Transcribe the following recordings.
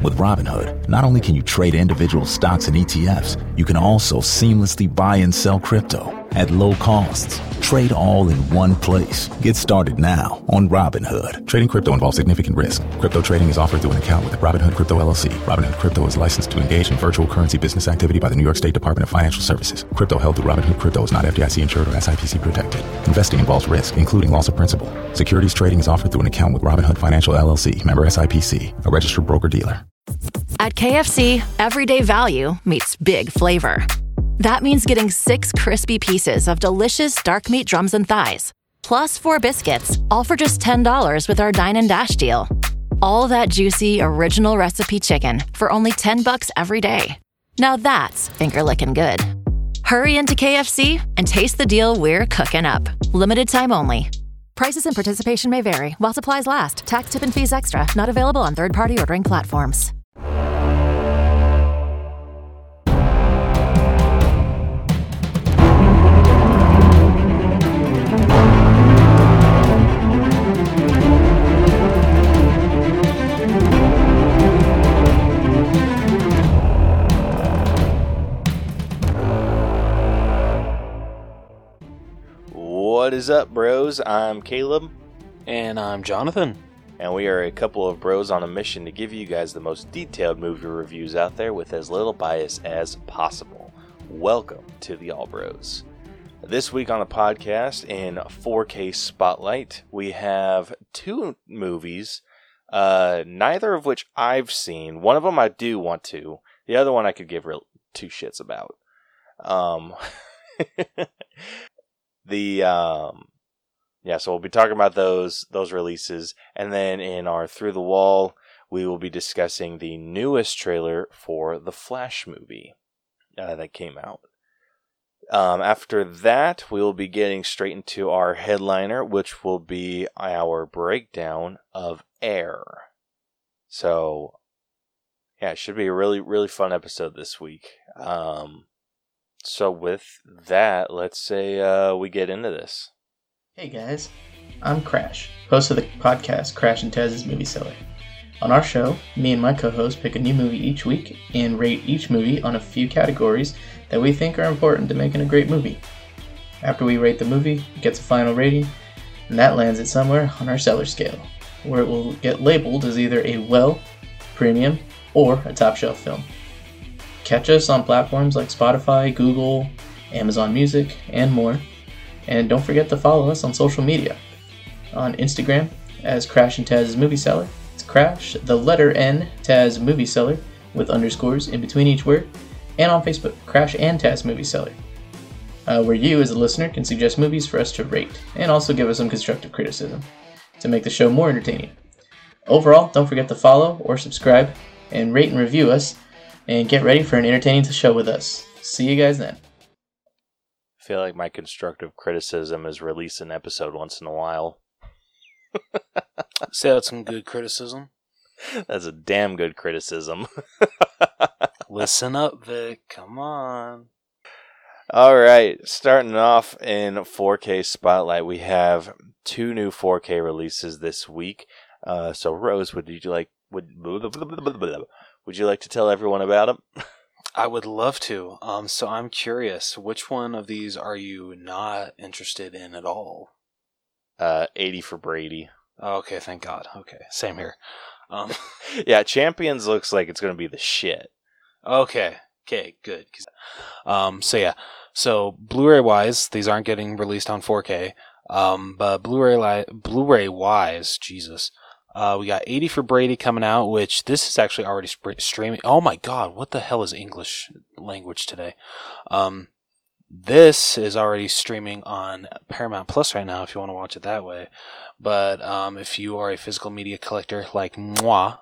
With Robinhood, not only can you trade individual stocks and ETFs, you can also seamlessly buy and sell crypto at low costs. Trade all in one place. Get started now on Robinhood. Trading crypto involves significant risk. Crypto trading is offered through an account with Robinhood Crypto LLC. Robinhood Crypto is licensed to engage in virtual currency business activity by the New York State Department of Financial Services. Crypto held through Robinhood Crypto is not FDIC insured or SIPC protected. Investing involves risk, including loss of principal. Securities trading is offered through an account with Robinhood Financial LLC, member SIPC, a registered broker-dealer. At KFC, everyday value meets big flavor. That means getting 6 crispy pieces of delicious dark meat drums and thighs, plus 4 biscuits, all for just $10 with our Dine and Dash deal. All that juicy, original recipe chicken for only $10 every day. Now that's finger-licking good. Hurry into KFC and taste the deal we're cooking up. Limited time only. Prices and participation may vary while supplies last. Tax, tip, and fees extra. Not available on third-party ordering platforms. What is up, bros? I'm Caleb. And I'm Jonathan. And we are a couple of bros on a mission to give you guys the most detailed movie reviews out there with as little bias as possible. Welcome to the All Bros. This week on the podcast, in 4K Spotlight, we have 2 movies, neither of which I've seen. One of them I do want to. The other one I could give 2 shits about. So we'll be talking about those releases, and then in our Through the Wall, we will be discussing the newest trailer for the Flash movie that came out. After that, we will be getting straight into our headliner, which will be our breakdown of Air. So, yeah, it should be a really, really fun episode this week. So with that, let's say we get into this. Hey guys, I'm Crash, host of the podcast Crash and Taz's Movie Cellar. On our show, me and my co-host pick a new movie each week and rate each movie on a few categories that we think are important to making a great movie. After we rate the movie, it gets a final rating, and that lands it somewhere on our Cellar scale, where it will get labeled as either a well, premium, or a top shelf film. Catch us on platforms like Spotify, Google, Amazon Music, and more. And don't forget to follow us on social media. On Instagram as Crash and Taz's Movie Cellar. It's Crash, the letter N, Taz Movie Cellar, with underscores in between each word. And on Facebook, Crash and Taz Movie Cellar. Where you, as a listener, can suggest movies for us to rate, and also give us some constructive criticism to make the show more entertaining. Overall, don't forget to follow or subscribe, and rate and review us, and get ready for an entertaining show with us. See you guys then. I feel like my constructive criticism is release an episode once in a while. So that's some good criticism. That's a damn good criticism. Listen up, Vic. Come on. All right. Starting off in 4K Spotlight, we have 2 new 4K releases this week. So, Rose, would you like to tell everyone about them? I would love to. So I'm curious, which one of these are you not interested in at all? 80 for Brady. Oh, okay, thank God. Okay, same here. Yeah, Champions looks like it's going to be the shit. Okay, good. So Blu-ray wise, these aren't getting released on 4K. But Blu-ray wise, Jesus. We got 80 for Brady coming out, which this is actually already streaming. Oh my God, what the hell is English language today? This is already streaming on Paramount Plus right now if you want to watch it that way. But if you are a physical media collector like moi,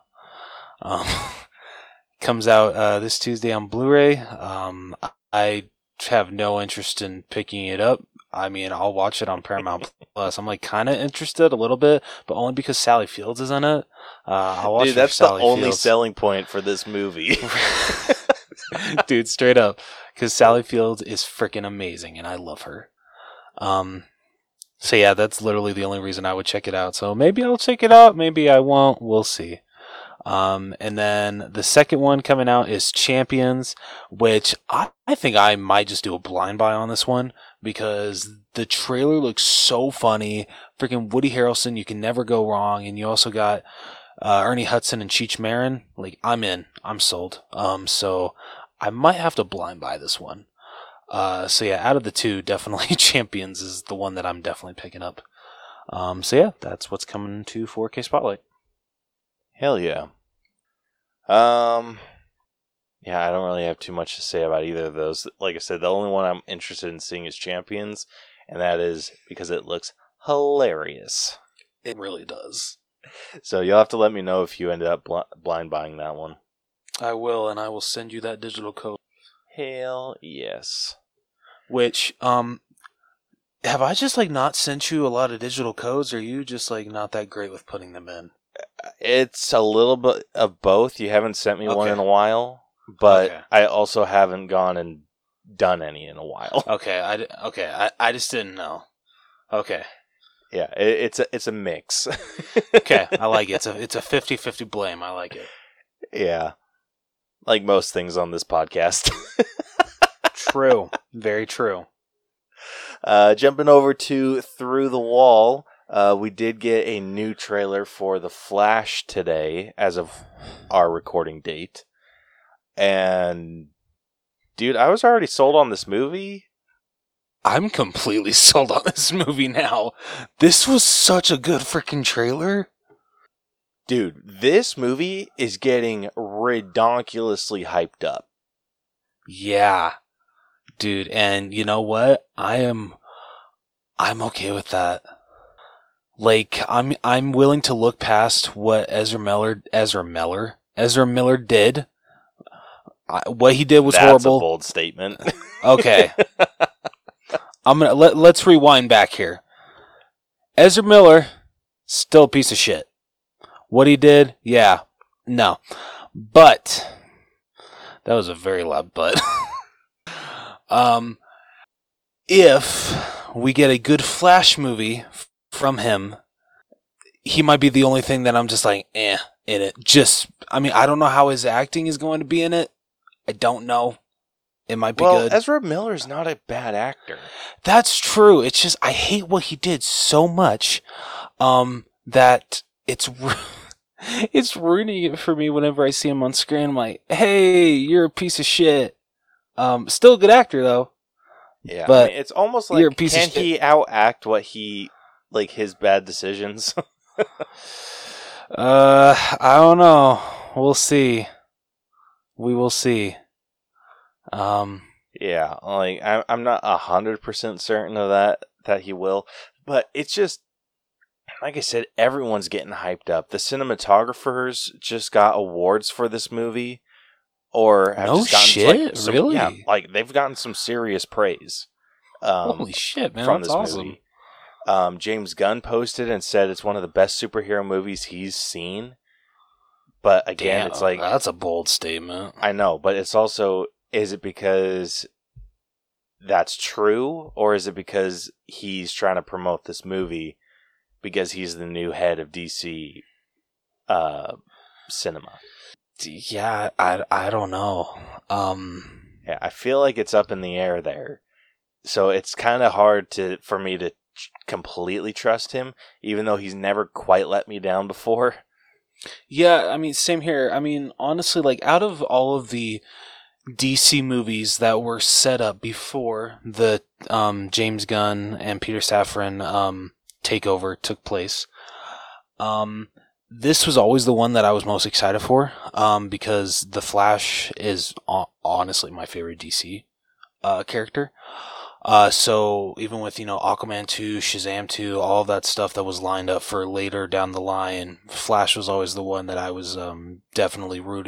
comes out this Tuesday on Blu-ray. I have no interest in picking it up. I mean, I'll watch it on Paramount Plus. I'm like kind of interested a little bit, but only because Sally Fields is in it. I'll watch. Dude, that's the only Fields. selling point for this movie. Dude, straight up, because Sally Fields is freaking amazing, and I love her. So yeah, that's literally the only reason I would check it out. So maybe I'll check it out, maybe I won't. We'll see. And then the second one coming out is Champions, which I think I might just do a blind buy on this one because the trailer looks so funny. Freaking Woody Harrelson, you can never go wrong. And you also got Ernie Hudson and Cheech Marin. Like, I'm in. I'm sold. So I might have to blind buy this one. So yeah, out of the two, definitely Champions is the one that I'm definitely picking up. So yeah, that's what's coming to 4K Spotlight. Hell yeah. Yeah, I don't really have too much to say about either of those. Like I said, the only one I'm interested in seeing is Champions, and that is because it looks hilarious. It really does. So you'll have to let me know if you ended up blind buying that one. I will, and I will send you that digital code. Hell yes. Which, have I just, like, not sent you a lot of digital codes, or are you just, like, not that great with putting them in? It's a little bit of both. You haven't sent me one in a while, but I also haven't gone and done any in a while. Okay, I just didn't know. Okay. Yeah, it's a mix. Okay, I like it. It's a 50-50 blame. I like it. Yeah. Like most things on this podcast. True. Very true. Jumping over to Through the Wall, we did get a new trailer for The Flash today, as of our recording date. And, dude, I was already sold on this movie. I'm completely sold on this movie now. This was such a good freaking trailer. Dude, this movie is getting redonkulously hyped up. Yeah. Dude, and you know what? I'm okay with that. Like, I'm willing to look past what Ezra Miller did. What he did was horrible. That's a bold statement. Okay. Let's rewind back here. Ezra Miller, still a piece of shit. What he did, yeah, no. But that was a very loud but. If we get a good Flash movie from him, he might be the only thing that I'm just like, in it. I don't know how his acting is going to be in it. I don't know. It might be good. Ezra Miller's not a bad actor. That's true. It's just, I hate what he did so much, that it's ruining it for me whenever I see him on screen. I'm like, hey, you're a piece of shit. Still a good actor though. Yeah, but it's almost like, can he outact what his bad decisions? I don't know. We'll see. We will see. Yeah, like I'm not 100% certain of that he will, but it's just like I said, everyone's getting hyped up. The cinematographers just got awards for this movie, or have just gotten really? Yeah, like they've gotten some serious praise. Holy shit, man! From That's this awesome. movie. James Gunn posted and said it's one of the best superhero movies he's seen. But again, it's like, that's a bold statement. I know, but it's also, is it because that's true, or is it because he's trying to promote this movie because he's the new head of DC cinema? Yeah, I don't know. Yeah, I feel like it's up in the air there. So it's kind of hard for me to completely trust him, even though he's never quite let me down before. Yeah, I mean, same here. I mean, honestly, like, out of all of the DC movies that were set up before the James Gunn and Peter Safran takeover took place, this was always the one that I was most excited for, because The Flash is honestly my favorite DC character. So even with, Aquaman 2, Shazam 2, all of that stuff that was lined up for later down the line, Flash was always the one that I was definitely rooting.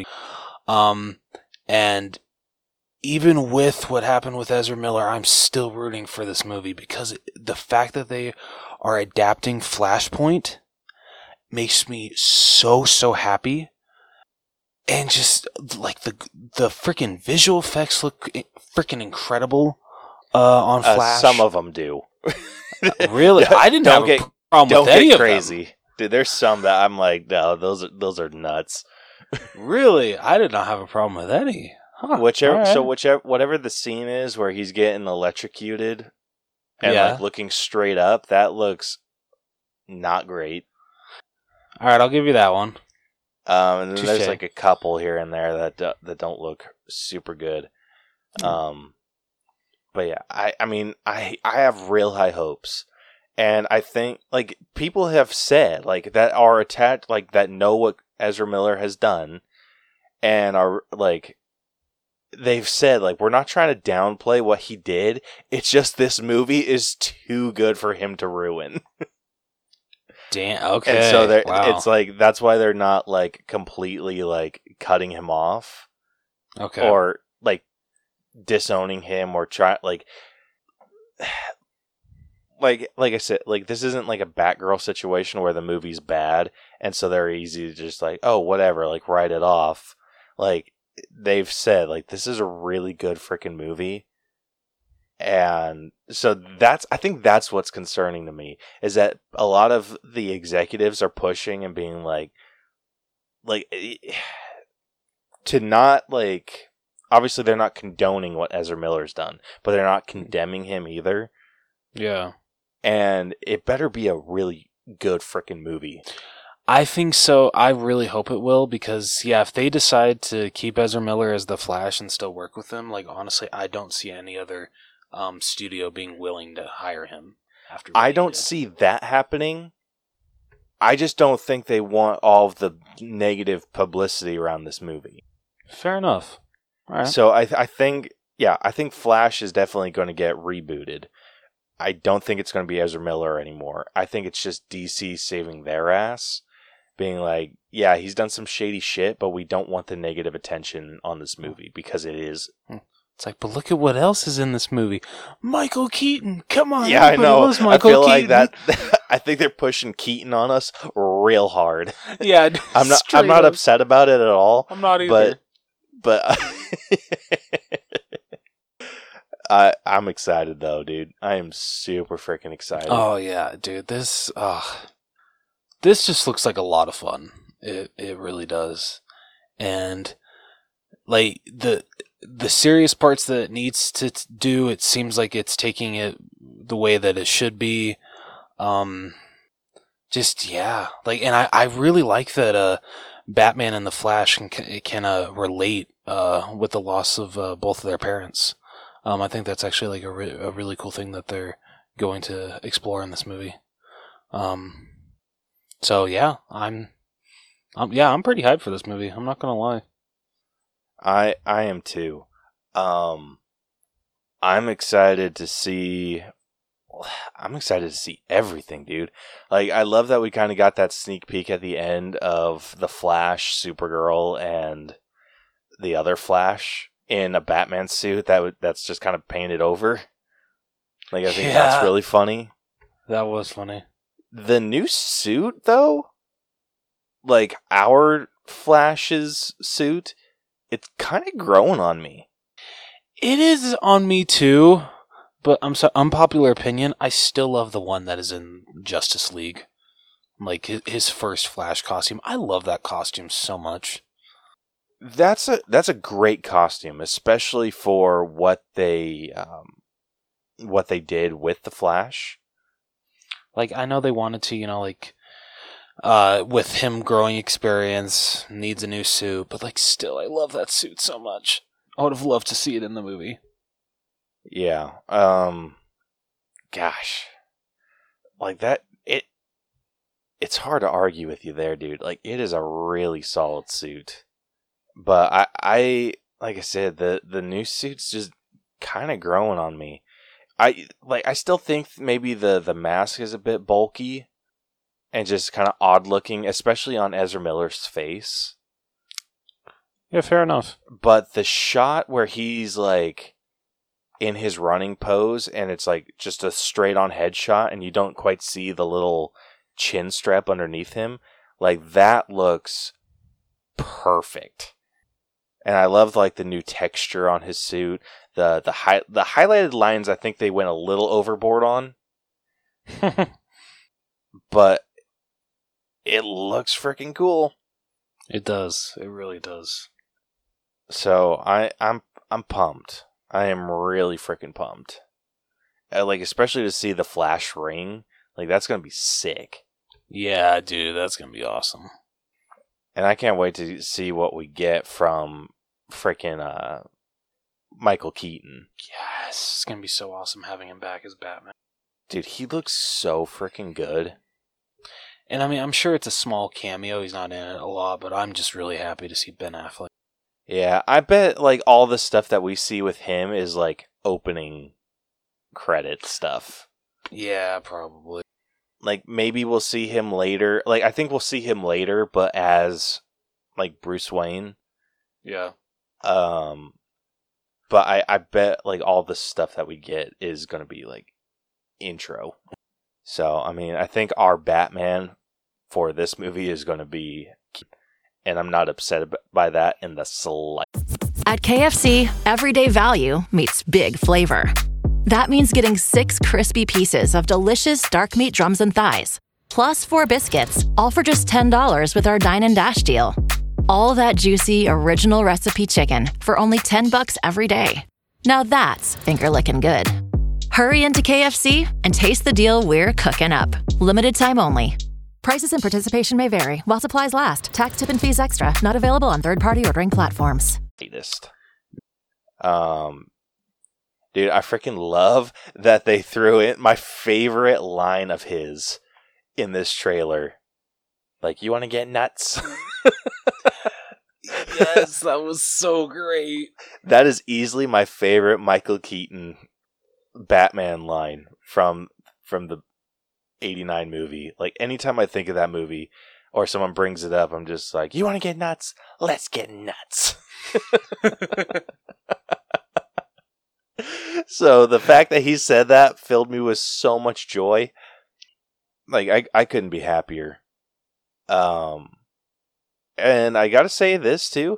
And even with what happened with Ezra Miller, I'm still rooting for this movie because the fact that they are adapting Flashpoint makes me so happy. And just like the freaking visual effects look freaking incredible. On Flash. Some of them do. Really? I didn't have a problem with any of them. Don't get crazy. Dude, there's some that I'm like, no, those are nuts. Really? I did not have a problem with any. Huh, whatever the scene is where he's getting electrocuted and like looking straight up, that looks not great. All right, I'll give you that one. And then there's like a couple here and there that don't look super good. But yeah, I mean, I have real high hopes, and I think like people have said like that are attached, like that know what Ezra Miller has done, and are like. They've said, like, we're not trying to downplay what he did. It's just this movie is too good for him to ruin. Damn, okay. And so it's like, that's why they're not, like, completely, like, cutting him off. Okay. Or, like, disowning him or like I said, like, this isn't, like, a Batgirl situation where the movie's bad, and so they're easy to just, like, oh, whatever, like, write it off. Like, they've said like this is a really good freaking movie, and so I think that's what's concerning to me is that a lot of the executives are pushing and being like to not like obviously they're not condoning what Ezra Miller's done, but they're not condemning him either. Yeah, and it better be a really good freaking movie. I think so. I really hope it will because, yeah, if they decide to keep Ezra Miller as the Flash and still work with him, like, honestly, I don't see any other studio being willing to hire him after. I don't see that happening. I just don't think they want all of the negative publicity around this movie. Fair enough. All right. So I think Flash is definitely going to get rebooted. I don't think it's going to be Ezra Miller anymore. I think it's just DC saving their ass. Being like, yeah, he's done some shady shit, but we don't want the negative attention on this movie because it is. It's like, but look at what else is in this movie. Michael Keaton, come on. Yeah, I know. I feel Keaton. Like that. I think they're pushing Keaton on us real hard. Yeah, I'm not upset about it at all. I'm not either. But I'm excited though, dude. I am super freaking excited. Oh yeah, dude. This just looks like a lot of fun. It really does. And like the serious parts that it needs to do, it seems like it's taking it the way that it should be. Just yeah. Like, and I really like that Batman and the Flash can relate with the loss of both of their parents. I think that's actually like a really cool thing that they're going to explore in this movie. So yeah, I'm pretty hyped for this movie. I'm not gonna lie. I am too. I'm excited to see. I'm excited to see everything, dude. Like, I love that we kind of got that sneak peek at the end of the Flash, Supergirl, and the other Flash in a Batman suit that's just kind of painted over. Like, I think that's really funny. That was funny. The new suit, though, like our Flash's suit, it's kind of growing on me. It is on me too, but unpopular opinion, I still love the one that is in Justice League. Like his first Flash costume. I love that costume so much. That's a great costume, especially for what they did with the Flash. Like, I know they wanted to, with him growing experience, needs a new suit, but, like, still, I love that suit so much. I would have loved to see it in the movie. Yeah. Gosh. Like, it's hard to argue with you there, dude. Like, it is a really solid suit. But I like I said, the new suit's just kind of growing on me. I still think maybe the mask is a bit bulky and just kind of odd looking, especially on Ezra Miller's face. Yeah, fair enough. But the shot where he's like in his running pose and it's like just a straight on headshot and you don't quite see the little chin strap underneath him, like that looks perfect. And I love like the new texture on his suit. The highlighted lines, I think they went a little overboard on. But it looks freaking cool. It does. It really does. So I'm pumped. I am really freaking pumped. Like, especially to see the Flash ring. Like, that's gonna be sick. Yeah, dude, that's gonna be awesome. And I can't wait to see what we get from freaking Michael Keaton. Yes, it's gonna be so awesome having him back as Batman. Dude, he looks so freaking good. And I mean, I'm sure it's a small cameo. He's not in it a lot, but I'm just really happy to see Ben Affleck. Yeah, I bet like all the stuff that we see with him is like opening credit stuff. Yeah, probably. Like maybe we'll see him later. Like I think we'll see him later, but as like Bruce Wayne. Yeah. But I bet like all the stuff that we get is gonna be like intro. So I mean, I think our Batman for this movie is gonna be, and I'm not upset by that in the slightest. At KFC, everyday value meets big flavor. That means getting 6 crispy pieces of delicious dark meat drums and thighs, plus 4 biscuits, all for just $10 with our Dine and Dash deal. All that juicy, original recipe chicken for only $10 every day. Now that's finger-licking good. Hurry into KFC and taste the deal we're cooking up. Limited time only. Prices and participation may vary while supplies last. Tax, tip, and fees extra. Not available on third-party ordering platforms. Dude, I freaking love that they threw in my favorite line of his in this trailer. Like, you want to get nuts? Yes, that was so great. That is easily my favorite Michael Keaton Batman line from the 89 movie. Like, anytime I think of that movie or someone brings it up, I'm just like, you want to get nuts? Let's get nuts. So the fact that he said that filled me with so much joy. Like, I couldn't be happier. And I gotta say this too.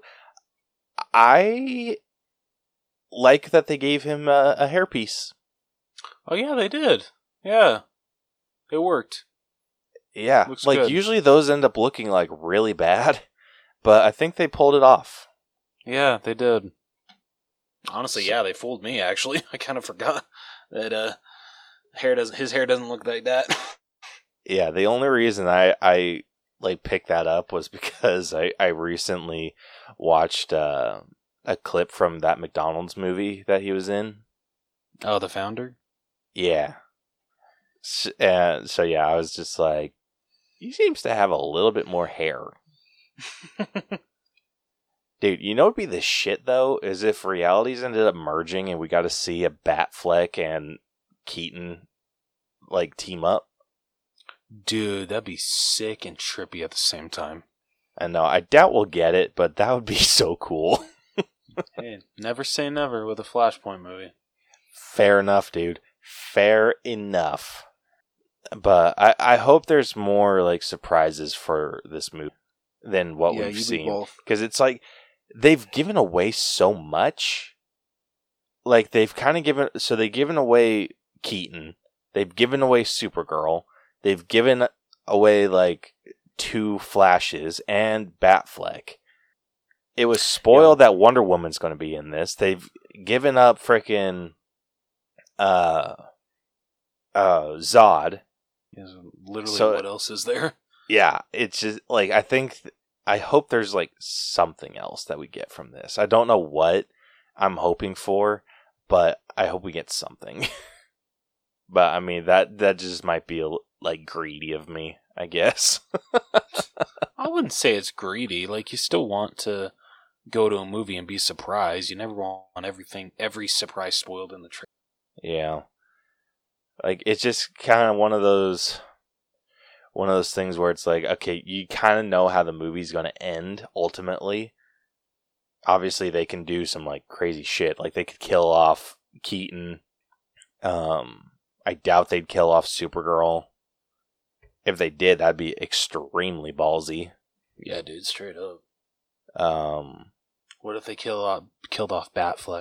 I like that they gave him a hairpiece. Oh yeah, they did. Yeah. It worked. Yeah. Looks like good. Usually those end up looking like really bad, but I think they pulled it off. Yeah, they did. Honestly, yeah, they fooled me actually. I kind of forgot that his hair doesn't look like that. Yeah, the only reason I like picked that up was because I recently watched a clip from that McDonald's movie that he was in. Oh, The Founder? Yeah. So yeah, I was just like, he seems to have a little bit more hair. Dude, you know what would be the shit though, is if realities ended up merging and we got to see a Batfleck and Keaton like team up. Dude, that'd be sick and trippy at the same time. I know, I doubt we'll get it, but that would be so cool. Hey, never say never with a Flashpoint movie. Fair enough, dude. Fair enough. But I hope there's more like surprises for this movie than what we've seen. Because it's like they've given away so much. Like they've kind of they've given away Keaton. They've given away Supergirl. They've given away like 2 Flashes and Batfleck. It was spoiled that Wonder Woman's going to be in this. They've given up freaking Zod. Yes, literally, what else is there? Yeah, it's just like I hope there's like something else that we get from this. I don't know what I'm hoping for, but I hope we get something. But I mean that just might be like greedy of me, I guess. I wouldn't say it's greedy. Like, you still want to go to a movie and be surprised. You never want every surprise spoiled in the trailer. Yeah. Like, it's just kind of one of those things where it's like, okay, you kind of know how the movie's going to end ultimately. Obviously, they can do some like crazy shit. Like, they could kill off Keaton. I doubt they'd kill off Supergirl. If they did, that'd be extremely ballsy. Yeah, dude, straight up. What if they killed off Batfleck?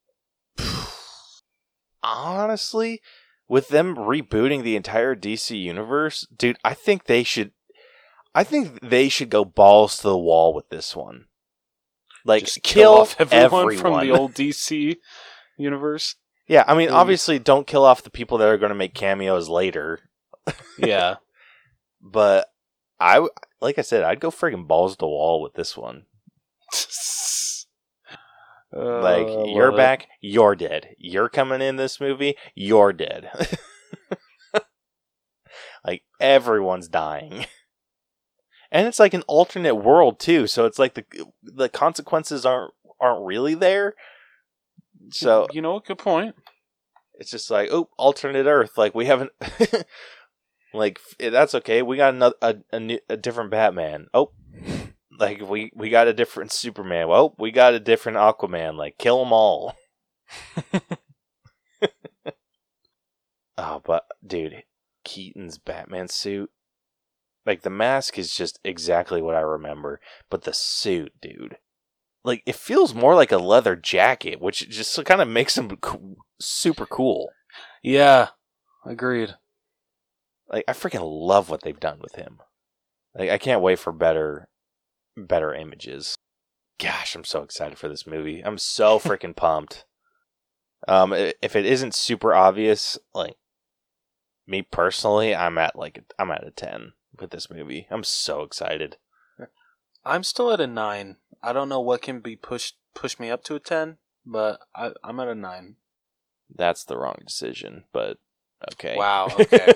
Honestly, with them rebooting the entire DC universe, dude, I think they should. I think they should go balls to the wall with this one. Like, Just kill off everyone from everyone. the old DC universe. Yeah, I mean, obviously, don't kill off the people that are going to make cameos later. Yeah. But like I said, I'd go friggin' balls to the wall with this one. Like, you're back, you're dead. You're coming in this movie, you're dead. Like, everyone's dying. And it's like an alternate world, too, so it's like the consequences aren't really there. So, you know, good point. it's just like, oh, alternate Earth. Like, we haven't... like, that's okay. We got a different Batman. Oh, like, we got a different Superman. Well, we got a different Aquaman. Like, kill them all. Oh, but, dude, Keaton's Batman suit. Like, the mask is just exactly what I remember. But the suit, dude. Like, it feels more like a leather jacket, which just kind of makes him super cool. Yeah, agreed. Like, I freaking love what they've done with him. Like, I can't wait for better images. Gosh, I'm so excited for this movie. I'm so freaking pumped. If it isn't super obvious, like, me personally, I'm at a 10 with this movie. I'm so excited. I'm still at a 9. I don't know what can be push me up to a 10, but I'm at a 9. That's the wrong decision, but okay. Wow, okay.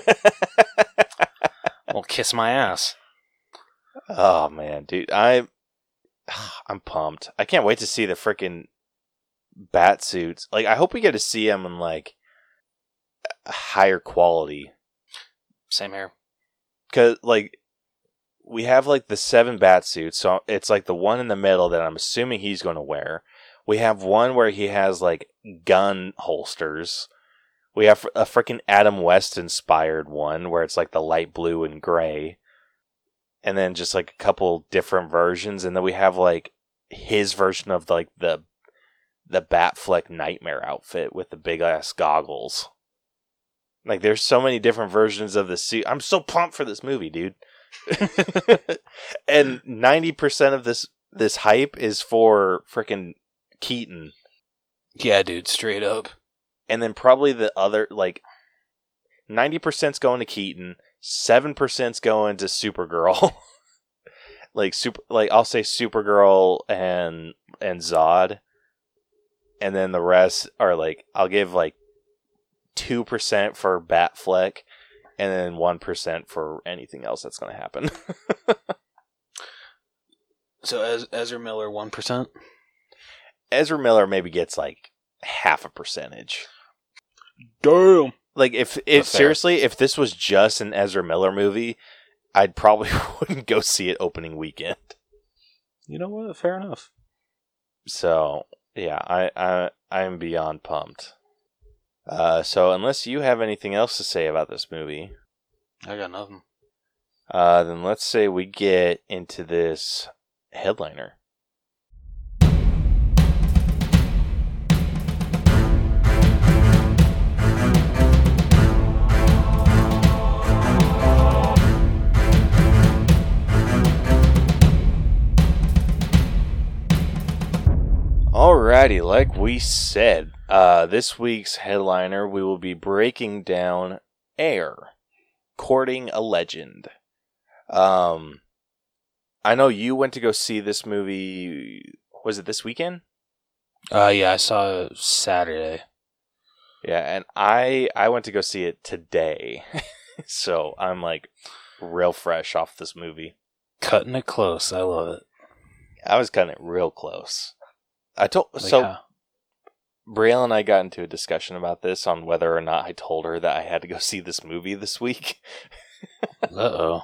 Well, kiss my ass. Oh man, dude, I'm pumped. I can't wait to see the freaking bat suits. Like, I hope we get to see them in like a higher quality. Same here. Cause like we have like the 7 bat suits, so it's like the one in the middle that I'm assuming he's going to wear. We have one where he has like gun holsters. We have a freaking Adam West inspired one where it's like the light blue and gray. And then just like a couple different versions. And then we have like his version of like the Batfleck Nightmare outfit with the big ass goggles. Like, there's so many different versions of the suit. I'm so pumped for this movie, dude. And 90% of this hype is for freaking Keaton. Yeah, dude, straight up. And then probably the other, like, 90%'s going to Keaton, 7%'s going to Supergirl. I'll say Supergirl and Zod. And then the rest are like, I'll give like 2% for Batfleck, and then 1% for anything else that's going to happen. So Ezra Miller, 1%? Ezra Miller maybe gets like 0.5%. Damn. Like, if seriously, if this was just an Ezra Miller movie, I'd probably wouldn't go see it opening weekend. You know what? Fair enough. So, yeah, I'm beyond pumped. So unless you have anything else to say about this movie, I got nothing. Then let's say we get into this headliner. Alrighty, like we said, this week's headliner, we will be breaking down Air, Courting a Legend. I know you went to go see this movie, was it this weekend? Yeah, I saw it Saturday. Yeah, and I went to go see it today. So I'm like real fresh off this movie. Cutting it close, I love it. I was cutting it real close. Yeah. Brielle and I got into a discussion about this on whether or not I told her that I had to go see this movie this week. Uh-oh.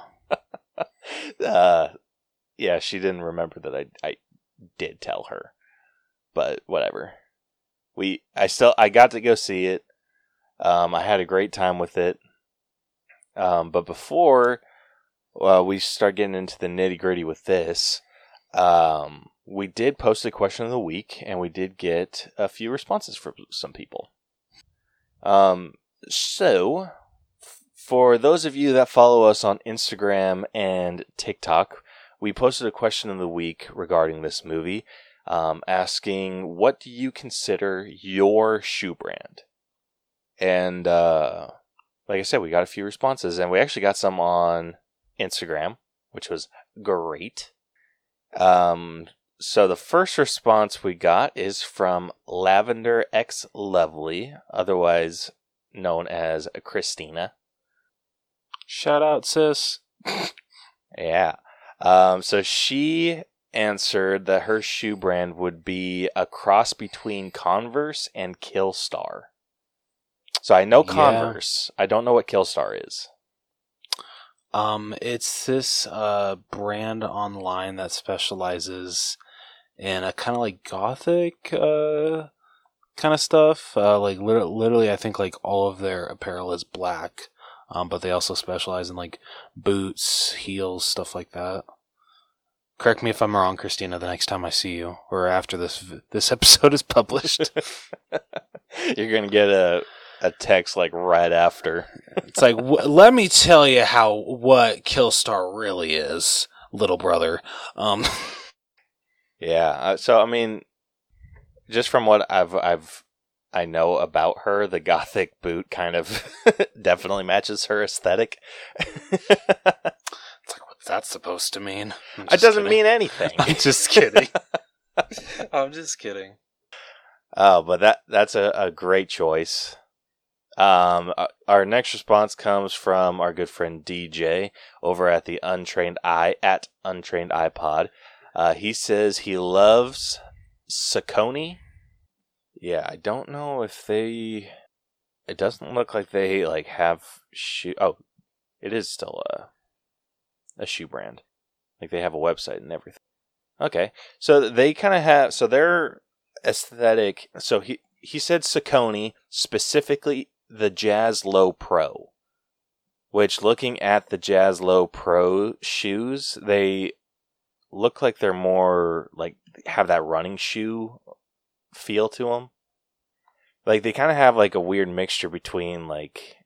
Yeah, she didn't remember that I did tell her. But whatever. I got to go see it. I had a great time with it. But before we start getting into the nitty-gritty with this, we did post a question of the week, and we did get a few responses from some people. So, For those of you that follow us on Instagram and TikTok, we posted a question of the week regarding this movie, asking, what do you consider your shoe brand? And like I said, we got a few responses, and we actually got some on Instagram, which was great. So the first response we got is from Lavender X Lovely, otherwise known as Christina. Shout out, sis. Yeah. So she answered that her shoe brand would be a cross between Converse and Killstar. So I know Converse. I don't know what Killstar is. It's this brand online that specializes in a kind of like gothic kind of stuff. Like literally, I think like all of their apparel is black. But they also specialize in like boots, heels, stuff like that. Correct me if I'm wrong, Christina, the next time I see you, or after this episode is published. You're gonna get a text like right after. It's like, let me tell you what Killstar really is, little brother. Yeah. So I mean, just from what I know about her, the gothic boot kind of definitely matches her aesthetic. It's like, what's that supposed to mean? It doesn't mean anything. I'm just kidding. I'm just kidding. Oh, but that's a great choice. Our next response comes from our good friend DJ over at the Untrained Eye at Untrained iPod. He says he loves Saucony. Yeah, I don't know if they... It doesn't look like they like have shoe... Oh, it is still a shoe brand. Like they have a website and everything. Okay, so they kind of have... So their aesthetic... So he said Saucony, specifically the Jazz Low Pro. Which, looking at the Jazz Low Pro shoes, they look like they're more... like have that running shoe feel to them. Like they kind of have like a weird mixture between like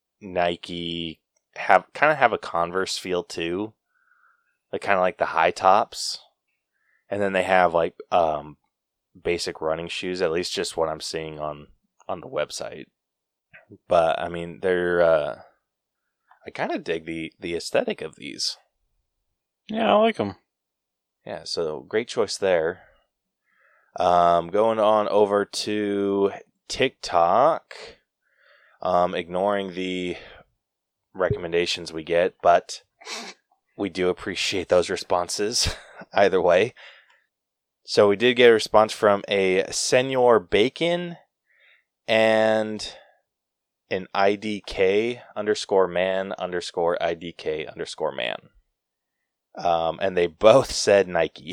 Nike, have a Converse feel too, like kind of like the high tops, and then they have like basic running shoes, at least just what I'm seeing on the website. But I mean, they're I kind of dig the aesthetic of these. Yeah, I like them. Yeah, so great choice there. Going on over to TikTok, ignoring the recommendations we get, but we do appreciate those responses either way. So we did get a response from a Senor Bacon and an IDK _man _IDK _man. And they both said Nike.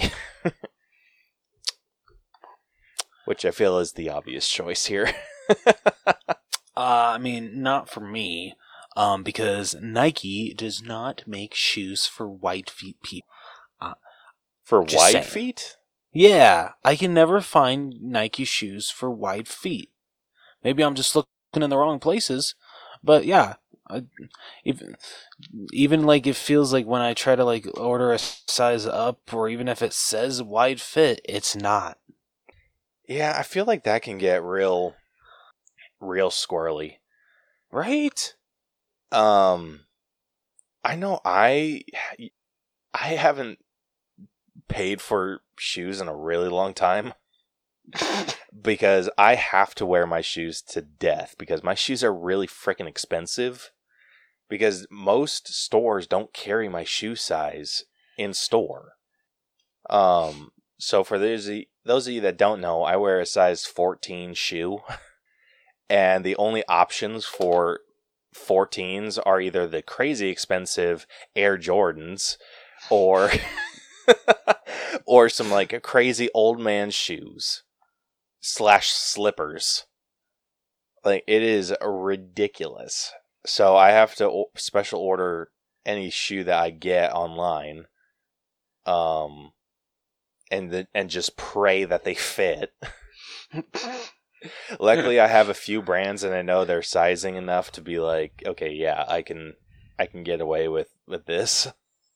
Which I feel is the obvious choice here. I mean, not for me, because Nike does not make shoes for white feet people. For Just white saying. feet? Yeah, I can never find Nike shoes for white feet. Maybe I'm just looking in the wrong places, but yeah, even like it feels like when I try to like order a size up, or even if it says wide fit, it's not. Yeah, I feel like that can get real squirrely. Right? I know I haven't paid for shoes in a really long time because I have to wear my shoes to death because my shoes are really freaking expensive because most stores don't carry my shoe size in store. So for those of you that don't know, I wear a size 14 shoe, and the only options for 14s are either the crazy expensive Air Jordans or or some like crazy old man shoes / slippers. Like, it is ridiculous. So I have to special order any shoe that I get online. And just pray that they fit. Luckily, I have a few brands, and I know they're sizing enough to be like, okay, yeah, I can get away with this.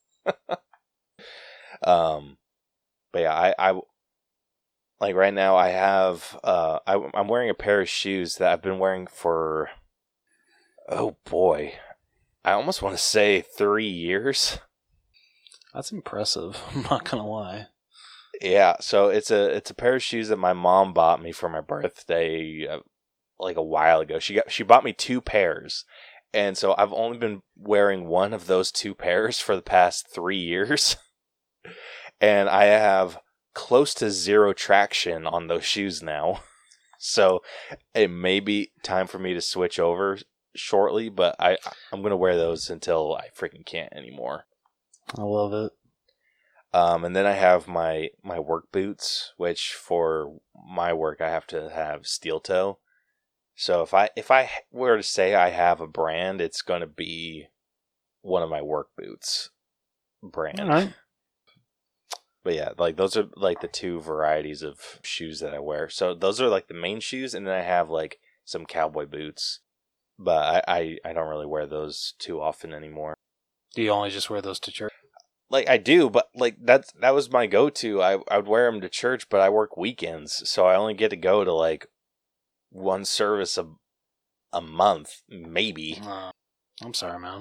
But yeah, I like right now. I have I'm wearing a pair of shoes that I've been wearing for, oh boy, I almost want to say 3 years. That's impressive. I'm not gonna lie. Yeah, so it's a pair of shoes that my mom bought me for my birthday, like a while ago. She bought me 2 pairs, and so I've only been wearing one of those 2 pairs for the past 3 years, and I have close to 0 traction on those shoes now. So it may be time for me to switch over shortly, but I'm gonna wear those until I freaking can't anymore. I love it. And then I have my work boots, which for my work I have to have steel toe. So if I were to say I have a brand, it's going to be one of my work boots brand. All right. But yeah, like those are like the 2 varieties of shoes that I wear. So those are like the main shoes, and then I have like some cowboy boots. But I don't really wear those too often anymore. Do you only just wear those to church? Like, I do, but like that was my go-to. I would wear them to church, but I work weekends, so I only get to go to like one service a month, maybe. I'm sorry, man.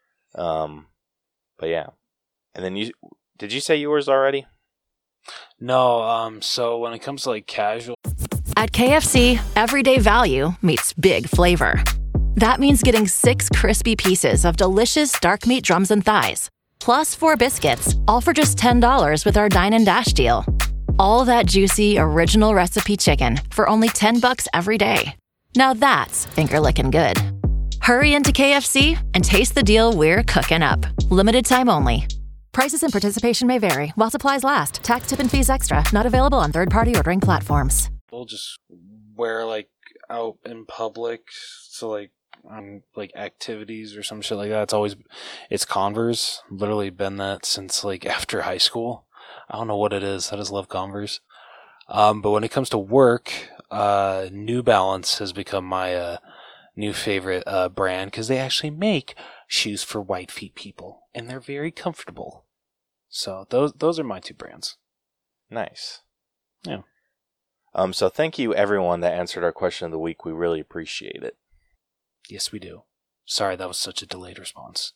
But yeah. And then did you say yours already? No, so when it comes to like casual... At KFC, everyday value meets big flavor. That means getting 6 crispy pieces of delicious dark meat drums and thighs, plus 4 biscuits, all for just $10 with our Dine and Dash deal. All that juicy, original recipe chicken for only $10 every day. Now that's finger-licking good. Hurry into KFC and taste the deal we're cooking up. Limited time only. Prices and participation may vary while supplies last. Tax, tip, and fees extra. Not available on third-party ordering platforms. We'll just wear like out in public, so like on like activities or some shit like that. It's Converse. Literally been that since like after high school. I don't know what it is. I just love Converse. But when it comes to work, New Balance has become my new favorite brand, because they actually make shoes for white feet people, and they're very comfortable. So those are my 2 brands. Nice. Yeah. So thank you everyone that answered our question of the week. We really appreciate it. Yes, we do. Sorry, that was such a delayed response.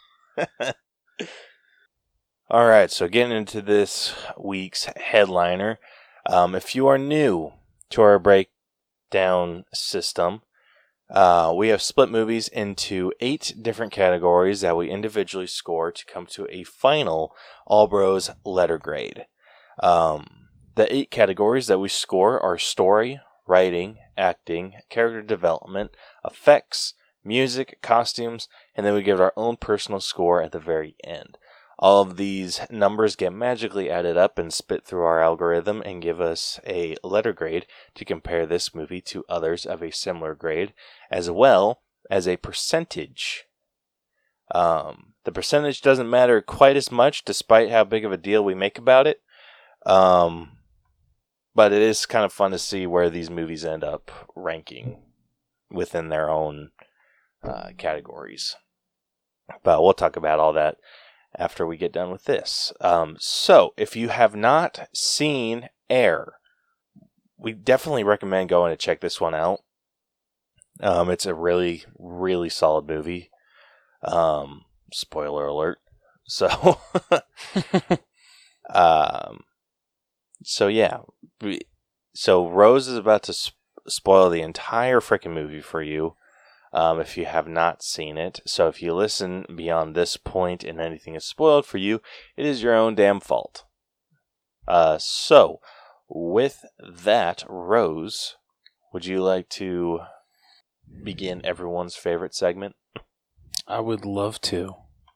All right, so getting into this week's headliner. If you are new to our breakdown system, we have split movies into 8 different categories that we individually score to come to a final All Bros letter grade. The 8 categories that we score are story, writing, acting, character development, effects, music, costumes, and then we give our own personal score at the very end. All of these numbers get magically added up and spit through our algorithm and give us a letter grade to compare this movie to others of a similar grade, as well as a percentage. The percentage doesn't matter quite as much, despite how big of a deal we make about it. But it is kind of fun to see where these movies end up ranking within their own categories. But we'll talk about all that after we get done with this. So, if you have not seen Air, we definitely recommend going to check this one out. It's a really, really solid movie. Spoiler alert. So, so yeah. So Rose is about to spoil the entire freaking movie for you. If you have not seen it. So if you listen beyond this point and anything is spoiled for you, it is your own damn fault. So, with that, Rose, would you like to begin everyone's favorite segment? I would love to.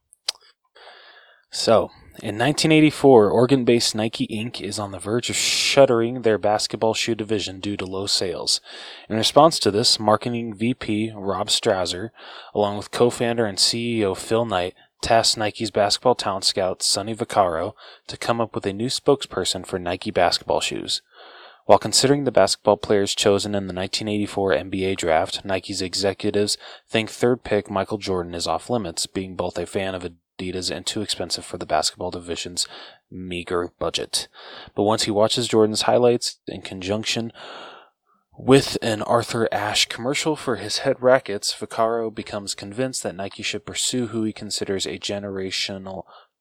So, in 1984, Oregon-based Nike Inc. is on the verge of shuttering their basketball shoe division due to low sales. In response to this, marketing VP Rob Strasser, along with co-founder and CEO Phil Knight, tasked Nike's basketball talent scout Sonny Vaccaro to come up with a new spokesperson for Nike basketball shoes. While considering the basketball players chosen in the 1984 NBA draft, Nike's executives think third pick Michael Jordan is off limits, being both a fan of Adidas and too expensive for the basketball division's meager budget. But once he watches Jordan's highlights in conjunction with an Arthur Ashe commercial for his head rackets, Vaccaro becomes convinced that Nike should pursue who he considers a generational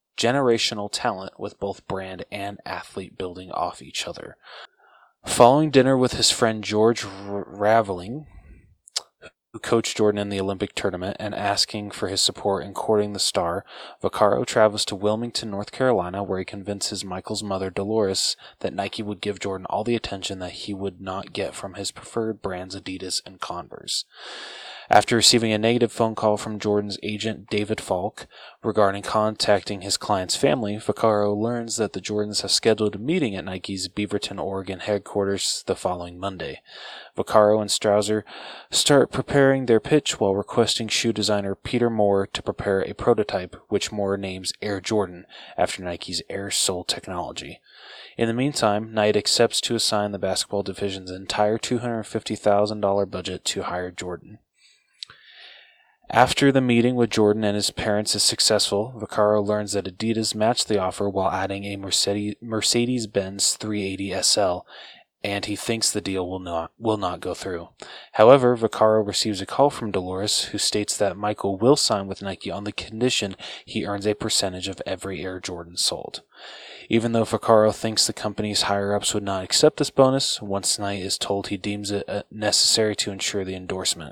talent with both brand and athlete building off each other. Following dinner with his friend George Raveling, who coached Jordan in the Olympic tournament, and asking for his support in courting the star, Vaccaro travels to Wilmington, North Carolina, where he convinces Michael's mother, Dolores, that Nike would give Jordan all the attention that he would not get from his preferred brands Adidas and Converse. After receiving a negative phone call from Jordan's agent, David Falk, regarding contacting his client's family, Vaccaro learns that the Jordans have scheduled a meeting at Nike's Beaverton, Oregon headquarters the following Monday. Vaccaro and Strouser start preparing their pitch while requesting shoe designer Peter Moore to prepare a prototype, which Moore names Air Jordan, after Nike's Air Sole technology. In the meantime, Knight accepts to assign the basketball division's entire $250,000 budget to hire Jordan. After the meeting with Jordan and his parents is successful, Vaccaro learns that Adidas matched the offer while adding a Mercedes-Benz 380 SL, and he thinks the deal will not go through. However, Vaccaro receives a call from Dolores, who states that Michael will sign with Nike on the condition he earns a percentage of every Air Jordan sold. Even though Vaccaro thinks the company's higher-ups would not accept this bonus, once Knight is told he deems it necessary to ensure the endorsement.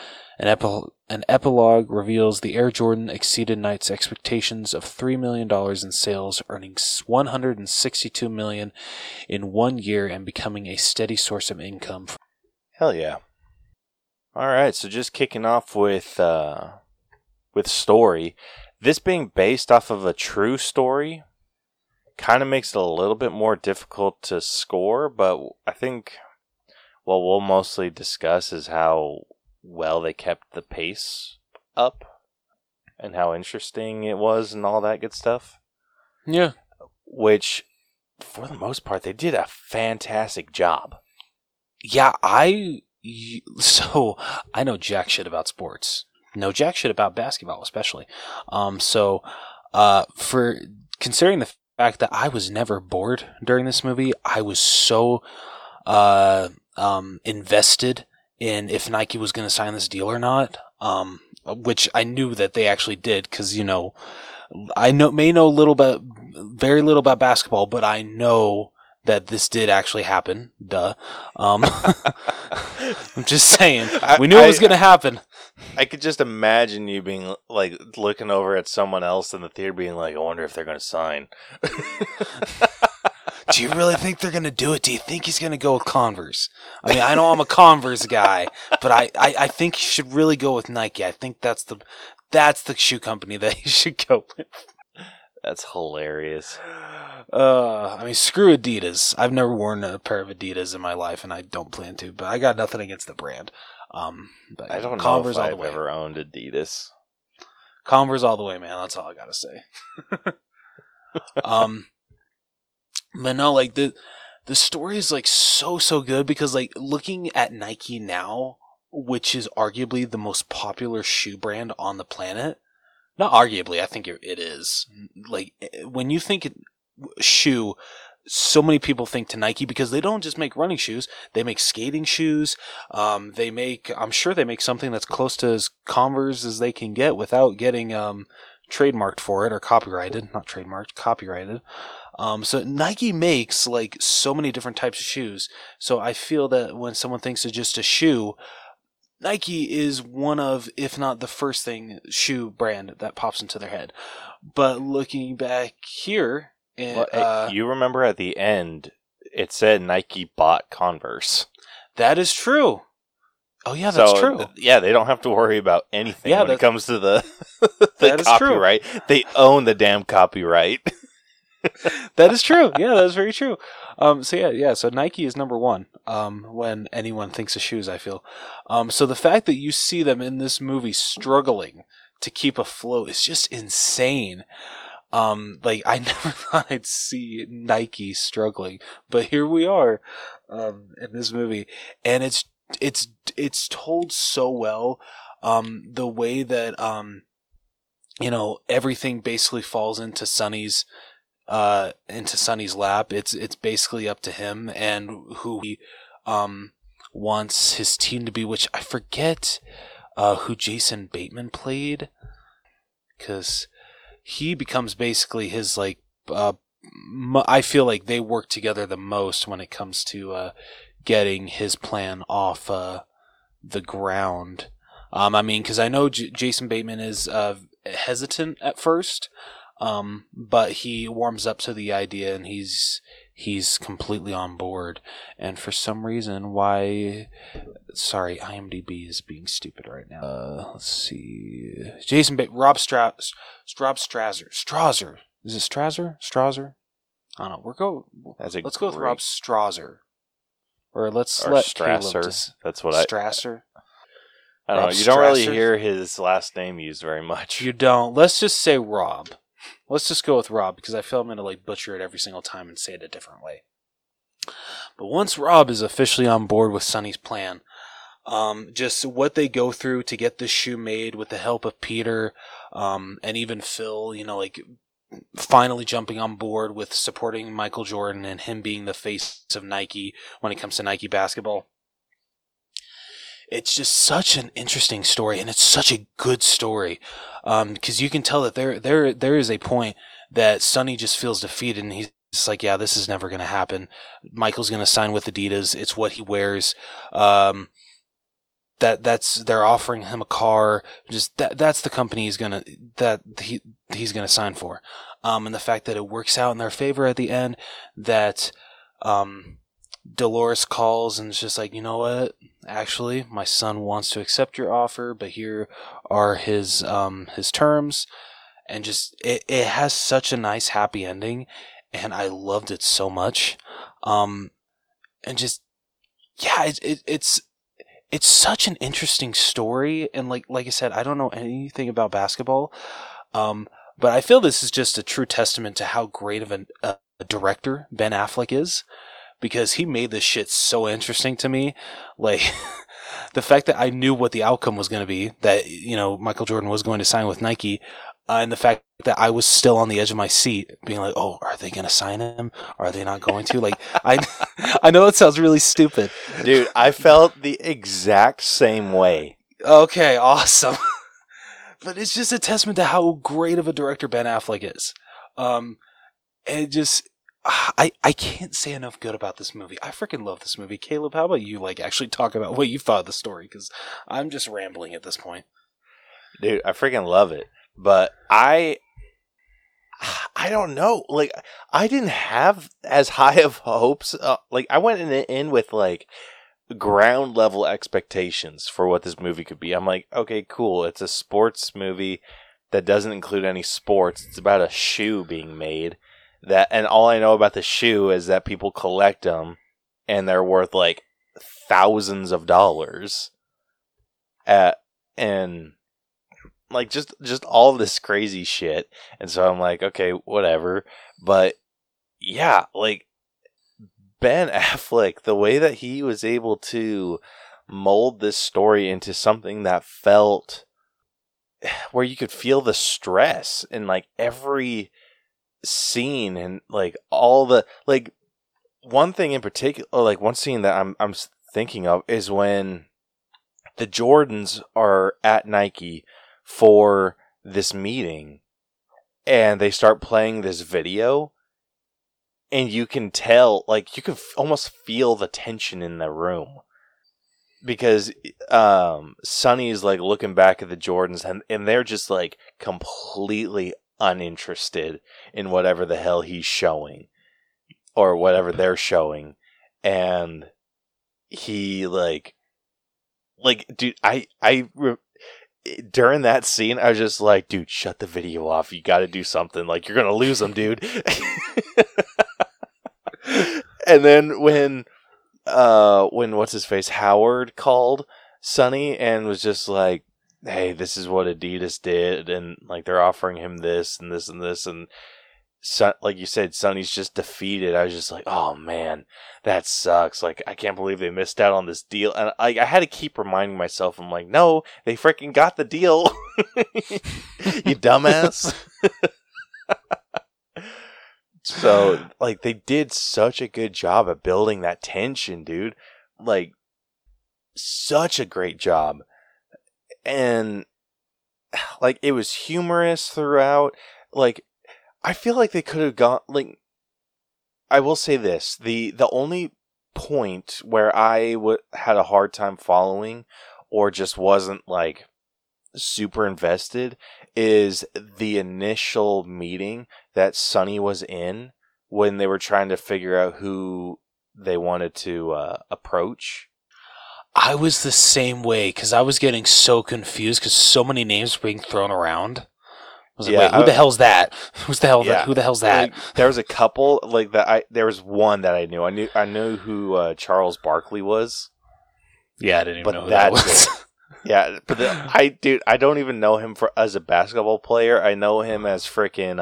An epilogue reveals the Air Jordan exceeded Knight's expectations of $3 million in sales, earning $162 million in 1 year and becoming a steady source of income. Hell yeah. Alright, so just kicking off with story. This being based off of a true story kind of makes it a little bit more difficult to score, but I think what we'll mostly discuss is how well they kept the pace up and how interesting it was and all that good stuff. Yeah. Which, for the most part, they did a fantastic job. Yeah, I know jack shit about sports. Know jack shit about basketball, especially. For considering the fact that I was never bored during this movie, I was so invested in if Nike was going to sign this deal or not, which I knew that they actually did, because, I may know very little about basketball, but I know that this did actually happen. Duh. I'm just saying. We knew it was going to happen. I could just imagine you being, like, looking over at someone else in the theater being like, I wonder if they're going to sign. Do you really think they're going to do it? Do you think he's going to go with Converse? I mean, I know I'm a Converse guy, but I think he should really go with Nike. I think that's the shoe company that he should go with. That's hilarious. I mean, screw Adidas. I've never worn a pair of Adidas in my life, and I don't plan to, but I got nothing against the brand. But I don't Converse know if I've ever owned Adidas. Converse all the way, man. That's all I got to say. But no, like, the story is, like, so good, because, like, looking at Nike now, which is arguably the most popular shoe brand on the planet, not arguably, I think it is. Like, when you think shoe, so many people think to Nike, because they don't just make running shoes, they make skating shoes, I'm sure they make something that's close to as Converse as they can get without getting, trademarked for it, or copyrighted, not trademarked, copyrighted. So Nike makes, like, so many different types of shoes. So I feel that when someone thinks of just a shoe, Nike is one of, if not the first shoe brand that pops into their head. But looking back here, you remember at the end, it said Nike bought Converse. That is true. Oh yeah, that's true. Yeah, they don't have to worry about anything when it comes to the copyright. True. They own the damn copyright. That is true. Yeah, that's very true. So Nike is number one when anyone thinks of shoes, I feel. So the fact that you see them in this movie struggling to keep afloat is just insane. Like, I never thought I'd see Nike struggling, but here we are. in this movie, and it's told so well. The way that everything basically falls into Sonny's lap. It's basically up to him and who he wants his team to be, which I forget who Jason Bateman played, because he becomes basically his like. I feel like they work together the most when it comes to getting his plan off the ground. Because I know Jason Bateman is hesitant at first, but he warms up to the idea and he's completely on board. And for some reason, IMDb is being stupid right now. Let's see. Rob Strasser. Is it Strasser? I don't know. Let's go with Rob Strasser. Or let's let Strasser. That's what Strasser. I don't know. You don't really hear his last name used very much. You don't. Let's just say Rob. Let's just go with Rob, because I feel I'm going to like butcher it every single time and say it a different way. But once Rob is officially on board with Sonny's plan, just what they go through to get this shoe made with the help of Peter, and even Phil, finally jumping on board with supporting Michael Jordan and him being the face of Nike when it comes to Nike basketball. It's just such an interesting story, and it's such a good story, because you can tell that there is a point that Sonny just feels defeated, and he's just like, yeah, this is never going to happen. Michael's going to sign with Adidas. It's what he wears. They're offering him a car. Just that's the company he's gonna sign for. And the fact that it works out in their favor at the end, that Dolores calls and is just like, you know what? Actually, my son wants to accept your offer, but here are his terms. And just it has such a nice happy ending, and I loved it so much. And just it's such an interesting story, and like I said, I don't know anything about basketball, but I feel this is just a true testament to how great of a director Ben Affleck is, because he made this shit so interesting to me. Like, the fact that I knew what the outcome was going to be, that Michael Jordan was going to sign with Nike, and the fact that I was still on the edge of my seat, being like, "Oh, are they going to sign him? Are they not going to?" Like, I know it sounds really stupid, dude. I felt the exact same way. Okay, awesome. But it's just a testament to how great of a director Ben Affleck is. And just, I can't say enough good about this movie. I freaking love this movie. Caleb, how about you? Like, actually talk about what you thought of the story, because I'm just rambling at this point. Dude, I freaking love it. But I don't know. Like, I didn't have as high of hopes. Like, I went in with like ground level expectations for what this movie could be. I'm like, okay, cool. It's a sports movie that doesn't include any sports. It's about a shoe being made. And all I know about the shoe is that people collect them, and they're worth like thousands of dollars. And like just all this crazy shit. And so I'm like, okay, whatever. But yeah, like Ben Affleck, the way that he was able to mold this story into something that felt where you could feel the stress in like every scene, and like all the, like, one thing in particular, like one scene that I'm thinking of is when the Jordans are at Nike for this meeting, and they start playing this video, and you can tell, like, you can almost feel the tension in the room, because Sonny is like looking back at the Jordans, and they're just like completely uninterested in whatever the hell he's showing, or whatever they're showing. And he like dude, during that scene, I was just like, dude, shut the video off. You got to do something. Like, you're going to lose them, dude. And then when what's his face, Howard, called Sonny and was just like, hey, this is what Adidas did, and like they're offering him this and this and this, and like you said, Sonny's just defeated. I was just like, oh man, that sucks. Like, I can't believe they missed out on this deal. And I had to keep reminding myself, I'm like, no, they freaking got the deal. You dumbass. So, like, they did such a good job at building that tension, dude. Like, such a great job. And, like, it was humorous throughout. Like, I feel like they could have gone, like, I will say this. The only point where I had a hard time following or just wasn't, like, super invested is the initial meeting that Sonny was in when they were trying to figure out who they wanted to approach. I was the same way because I was getting so confused because so many names were being thrown around. I was like, wait, who the hell's that? Who the hell's that? Like, there was a couple like that. There was one that I knew. I knew who Charles Barkley was. Yeah, I didn't even know who that was. Yeah, but I don't even know him as a basketball player. I know him as freaking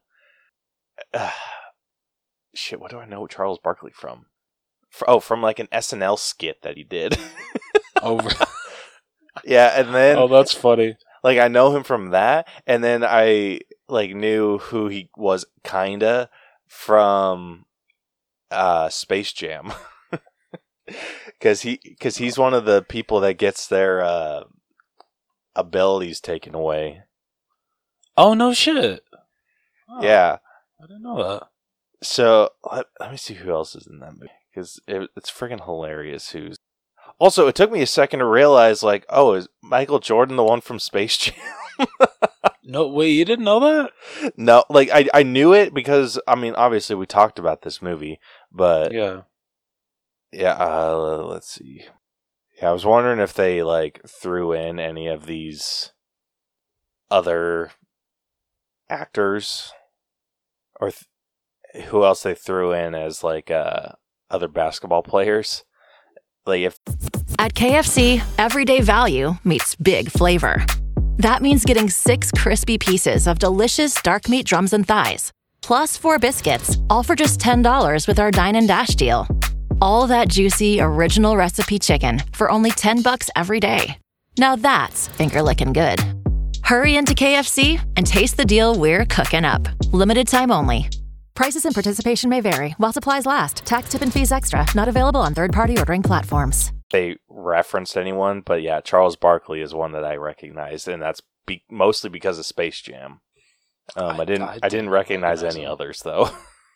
shit. What do I know Charles Barkley from? From like an SNL skit that he did. Over. Yeah, and then that's funny. Like, I know him from that, and then I like knew who he was kinda from Space Jam. Because he's one of the people that gets their abilities taken away. Oh, no shit. Oh, yeah. I didn't know that. So, let me see who else is in that movie. Because it's freaking hilarious who's... Also, it took me a second to realize, like, oh, is Michael Jordan the one from Space Jam? No, wait, you didn't know that? No, like, I knew it because, I mean, obviously we talked about this movie, but... Yeah. Yeah, let's see. Yeah, I was wondering if they, like, threw in any of these other actors, or who else they threw in as, like, other basketball players. Like, if... At KFC, everyday value meets big flavor. That means getting 6 crispy pieces of delicious dark meat drums and thighs, plus 4 biscuits, all for just $10 with our Dine and Dash deal. All that juicy, original recipe chicken for only $10 every day. Now that's finger-licking good. Hurry into KFC and taste the deal we're cooking up. Limited time only. Prices and participation may vary while supplies last. Tax, tip, and fees extra. Not available on third-party ordering platforms. They referenced anyone, but yeah, Charles Barkley is one that I recognized, and that's mostly because of Space Jam. I didn't recognize any others though.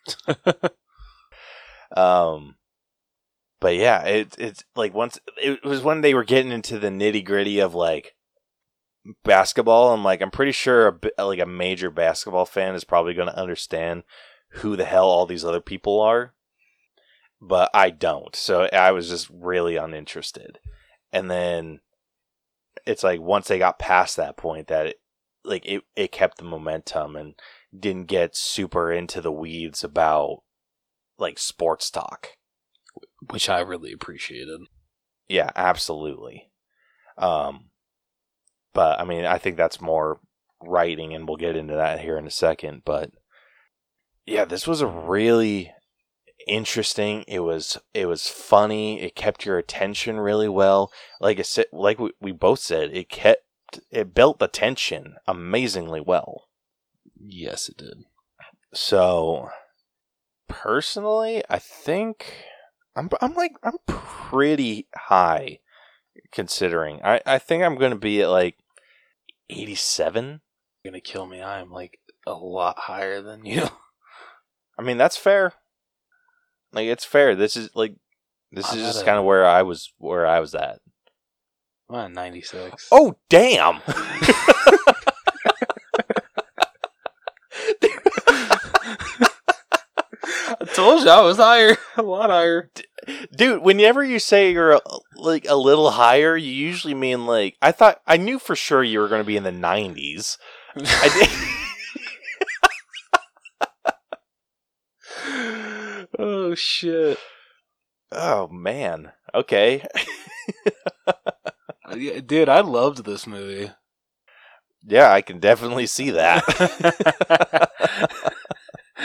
But yeah, it's like once it was when they were getting into the nitty gritty of like basketball. I'm pretty sure a major basketball fan is probably going to understand who the hell all these other people are, but I don't. So I was just really uninterested. And then it's like once they got past that point, that it kept the momentum and didn't get super into the weeds about like sports talk. Which I really appreciated. Yeah, absolutely. But I mean, I think that's more writing, and we'll get into that here in a second. But yeah, this was a really interesting. It was funny. It kept your attention really well. Like I said, like we both said, it built the tension amazingly well. Yes, it did. So personally, I think I'm pretty high considering. I think I'm going to be at like 87. You're going to kill me. I am like a lot higher than you. I mean, that's fair. Like, it's fair. This is just kind of where I was at. I'm at 96. Oh, damn. I told you I was higher. A lot higher. Dude, whenever you say you're a little higher, you usually mean like, I knew for sure you were going to be in the 90s. Oh, shit. Oh, man. Okay. Dude, I loved this movie. Yeah, I can definitely see that.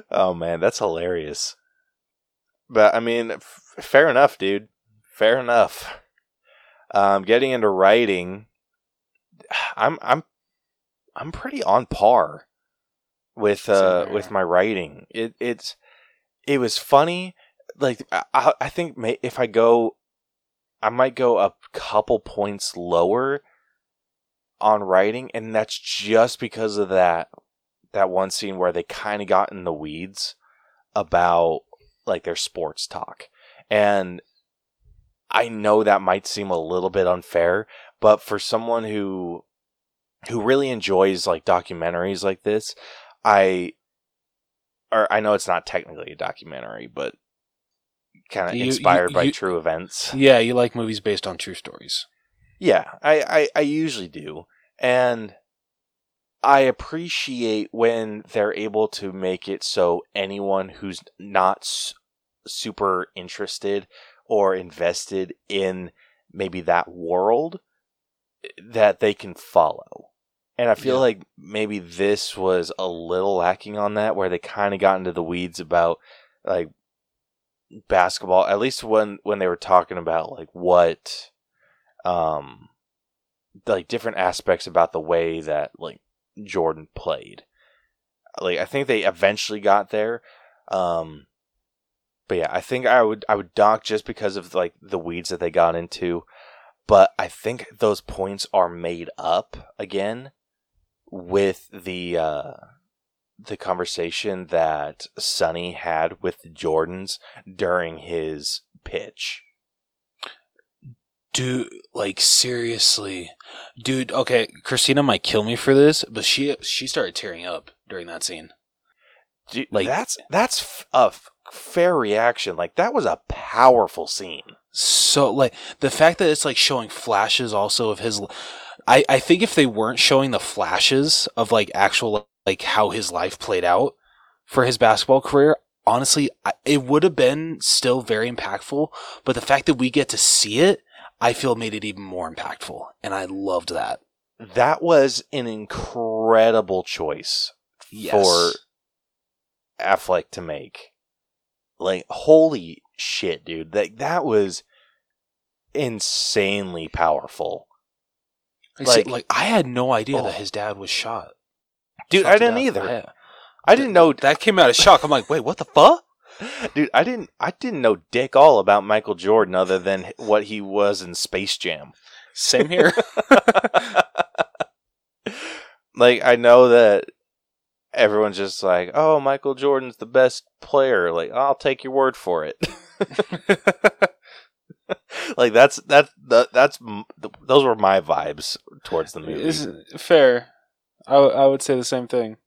Oh man, that's hilarious. But I mean, fair enough, dude. Fair enough. Getting into writing, I'm pretty on par with my writing. It was funny. Like I think if I might go a couple points lower on writing, and that's just because of that one scene where they kind of got in the weeds about like their sports talk. And I know that might seem a little bit unfair, but for someone who really enjoys like documentaries like this, I know it's not technically a documentary, but kind of inspired by true events. Yeah, you like movies based on true stories. Yeah, I usually do. And I appreciate when they're able to make it so anyone who's not super interested or invested in maybe that world, that they can follow. And I feel like maybe this was a little lacking on that, where they kind of got into the weeds about like basketball, at least when they were talking about like what like different aspects about the way that like Jordan played. Like I think they eventually got there. But yeah, I think I would dock just because of like the weeds that they got into. But I think those points are made up again with the conversation that Sonny had with the Jordans during his pitch. Dude, like seriously, dude. Okay, Christina might kill me for this, but she started tearing up during that scene. Dude, like that's a fair reaction. Like that was a powerful scene. So like the fact that it's like showing flashes also of his, I think if they weren't showing the flashes of like actual like how his life played out for his basketball career, honestly, it would have been still very impactful. But the fact that we get to see it, I feel made it even more impactful, and I loved that. That was an incredible choice for Affleck to make. Like, holy shit, dude. That was insanely powerful. Like I had no idea that his dad was shot. Dude, I didn't either. I didn't know. That came out of shock. I'm like, wait, what the fuck? Dude, I didn't know dick all about Michael Jordan other than what he was in Space Jam. Same here. Like, I know that everyone's just like, oh, Michael Jordan's the best player. Like, I'll take your word for it. Like, those were my vibes towards the movie. Is fair. I would say the same thing.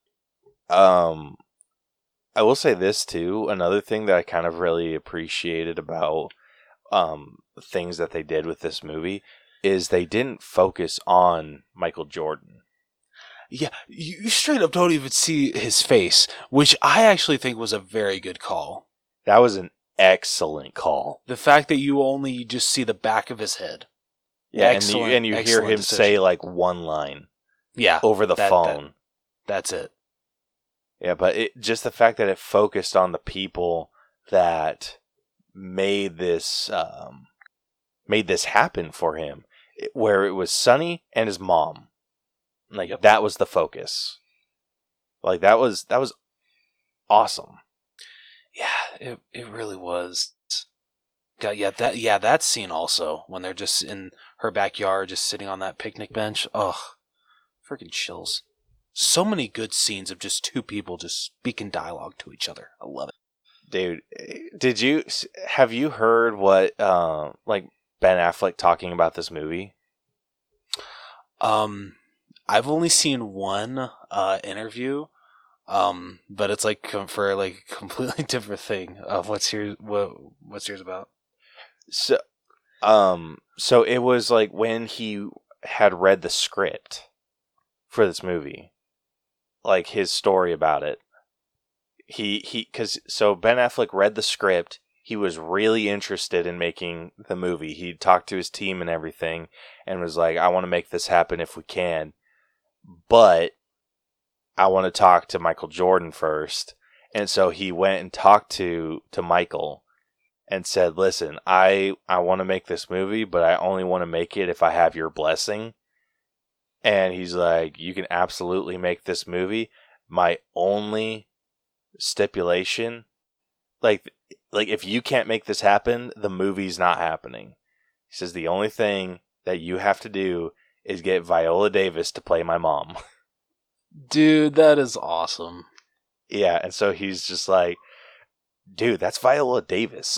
I will say this too. Another thing that I kind of really appreciated about things that they did with this movie is they didn't focus on Michael Jordan. Yeah, you straight up don't even see his face, which I actually think was a very good call. That was an excellent call. The fact that you only just see the back of his head. Yeah, and you hear him say like one line. Yeah, over the phone. That's it. Yeah, but just the fact that it focused on the people that made this happen for him, where it was Sonny and his mom. Like that was the focus. Like that was awesome. Yeah, it really was. That scene also when they're just in her backyard, just sitting on that picnic bench. Ugh, freaking chills. So many good scenes of just two people just speaking dialogue to each other. I love it. Dude, have you heard what like Ben Affleck talking about this movie? I've only seen one interview, but it's like for like a completely different thing of what's yours about. So it was like when he had read the script for this movie. Like his story about it. So Ben Affleck read the script. He was really interested in making the movie. He talked to his team and everything and was like, I want to make this happen if we can. But I want to talk to Michael Jordan first. And so he went and talked to Michael and said, listen, I want to make this movie, but I only want to make it if I have your blessing. And he's like, you can absolutely make this movie. My only stipulation, like if you can't make this happen, the movie's not happening. He says the only thing that you have to do is get Viola Davis to play my mom. Dude, that is awesome. Yeah, and so he's just like, dude, that's Viola Davis.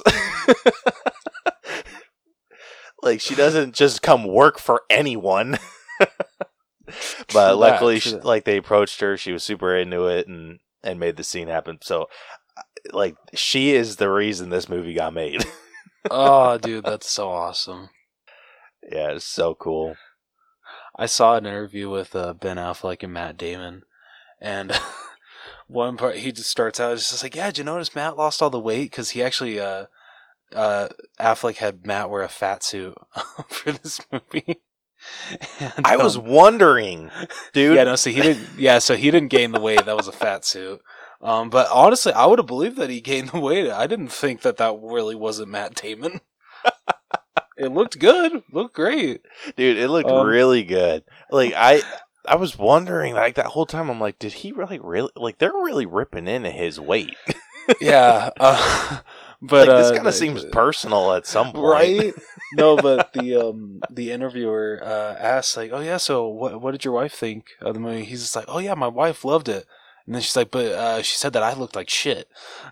Like, she doesn't just come work for anyone. But luckily, they approached her. She was super into it and made the scene happen. So, like, she is the reason this movie got made. Oh, dude, that's so awesome. Yeah, it's so cool. I saw an interview with Ben Affleck and Matt Damon, and one part he just starts out, it's just like, yeah, did you notice Matt lost all the weight? Because he actually, Affleck had Matt wear a fat suit for this movie. And, I was wondering, dude. Yeah, no, so he didn't. Yeah, so he didn't gain the weight. That was a fat suit. But honestly, I would have believed that he gained the weight. I didn't think that really wasn't Matt Damon. It looked good. Looked great, dude. It looked really good. Like I was wondering, like that whole time. I'm like, did he really like? They're really ripping into his weight. Yeah. But like, this kind of seems personal at some point, right? No, but the interviewer asked, like, "Oh yeah, so what did your wife think of the movie?" He's just like, "Oh yeah, my wife loved it," and then she's like, "But she said that I looked like shit."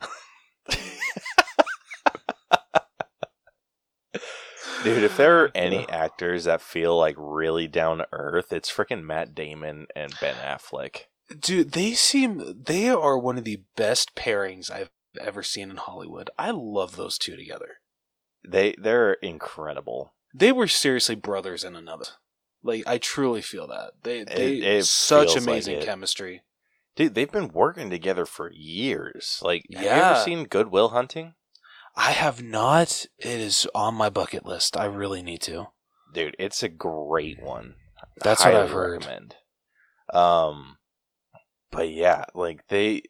Dude, if there are any actors that feel like really down to earth, it's freaking Matt Damon and Ben Affleck. Dude, they are one of the best pairings I've ever seen in Hollywood. I love those two together. They're incredible. They were seriously brothers in another. Like, I truly feel that. They such amazing chemistry. Dude, they've been working together for years. Like, have you Yeah. ever seen Good Will Hunting? I have not. It is on my bucket list. I really need to. Dude, it's a great one. That's what I've heard. Recommend. But yeah, like the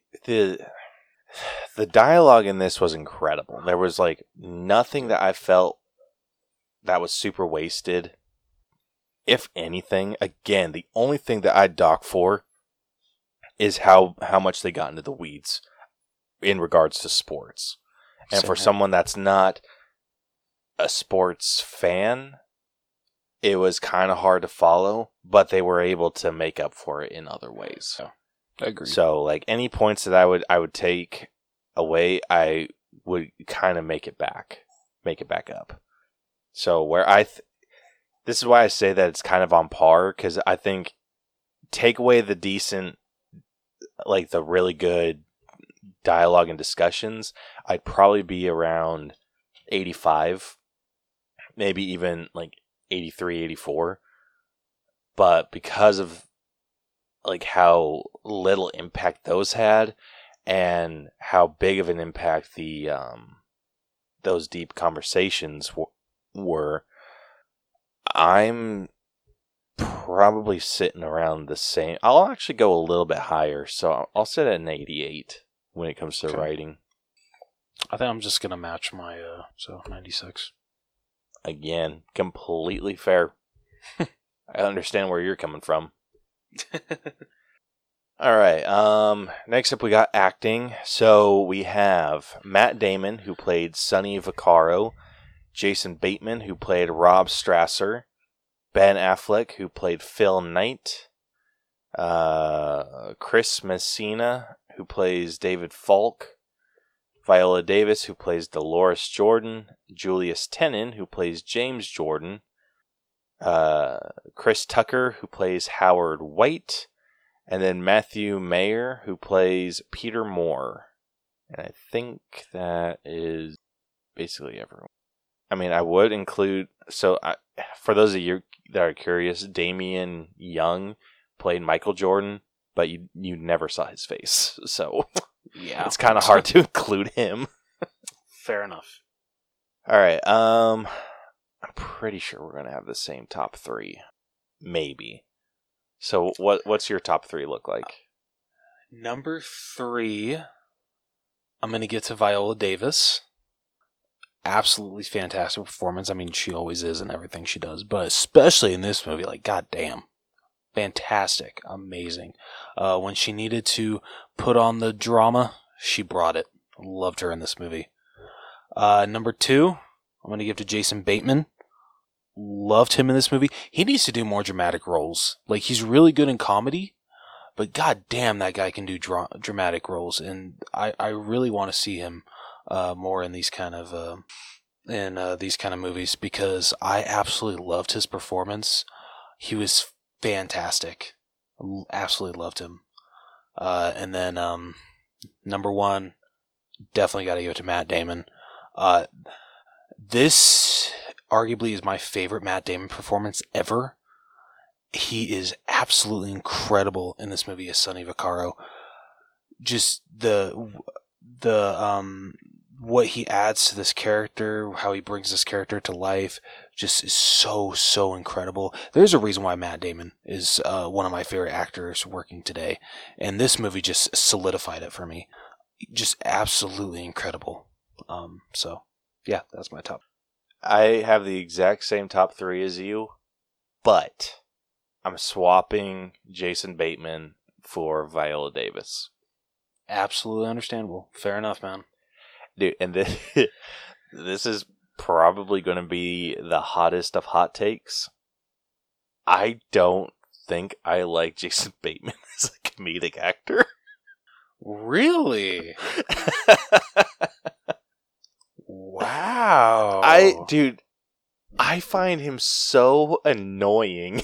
dialogue in this was incredible. There was like nothing that I felt that was super wasted. If anything, again, the only thing that I'd dock for is how much they got into the weeds in regards to sports. And for someone that's not a sports fan, it was kind of hard to follow, but they were able to make up for it in other ways. I agree. So, like, any points that I would take away, I would kind of make it back up. So, where this is why I say that it's kind of on par, because I think take away the decent, like the really good dialogue and discussions, I'd probably be around 85, maybe even like 83, 84. But because of like how little impact those had and how big of an impact the those deep conversations were, I'm probably sitting around the same. I'll actually go a little bit higher, so I'll sit at an 88 when it comes to writing. I think I'm just gonna match my 96. Again, completely fair. I understand where you're coming from. All right. Next up, we got acting. So we have Matt Damon, who played Sonny Vaccaro, Jason Bateman, who played Rob Strasser, Ben Affleck, who played Phil Knight, Chris Messina, who plays David Falk, Viola Davis, who plays Dolores Jordan, Julius Tenen, who plays James Jordan, Chris Tucker, who plays Howard White, and then Matthew Mayer, who plays Peter Moore. And I think that is basically everyone. I mean, I would include, for those of you that are curious, Damian Young played Michael Jordan, but you never saw his face, so yeah, it's kind of hard to include him. Fair enough. All right, I'm pretty sure we're gonna have the same top three, maybe. So what's your top three look like? Number 3, I'm going to get to Viola Davis. Absolutely fantastic performance. I mean, she always is in everything she does, but especially in this movie, like, goddamn. Fantastic. Amazing. When she needed to put on the drama, she brought it. Loved her in this movie. Number 2, I'm going to give to Jason Bateman. Loved him in this movie. He needs to do more dramatic roles. Like, he's really good in comedy, but goddamn, that guy can do dramatic roles, and I really want to see him more in these kind of movies, because I absolutely loved his performance. He was fantastic. Absolutely loved him. And then number 1, definitely got to give it to Matt Damon. This arguably is my favorite Matt Damon performance ever. He is absolutely incredible in this movie as Sonny Vaccaro. Just the what he adds to this character, how he brings this character to life, just is so incredible. There's a reason why Matt Damon is one of my favorite actors working today, and this movie just solidified it for me. Just absolutely incredible. So yeah, that's my top. I have the exact same top 3 as you, but I'm swapping Jason Bateman for Viola Davis. Absolutely understandable. Fair enough, man. Dude, and this is probably going to be the hottest of hot takes. I don't think I like Jason Bateman as a comedic actor. Really? Wow. I find him so annoying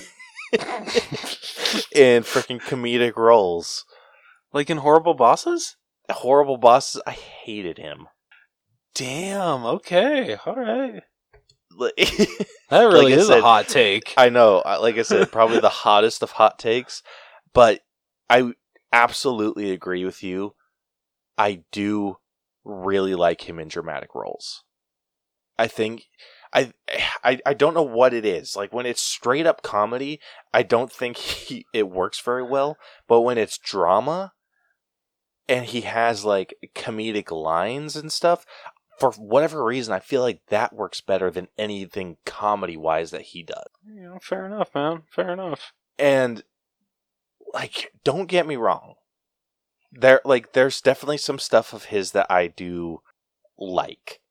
in freaking comedic roles. Like in Horrible Bosses? Horrible Bosses, I hated him. Damn, okay, alright. That really is a hot take. I know, like I said, probably the hottest of hot takes, but I absolutely agree with you. I do really like him in dramatic roles. I think I don't know what it is. Like when it's straight up comedy, I don't think it works very well. But when it's drama and he has like comedic lines and stuff, for whatever reason, I feel like that works better than anything comedy wise that he does. Yeah, fair enough, man. Fair enough. And like, don't get me wrong. There's definitely some stuff of his that I do like.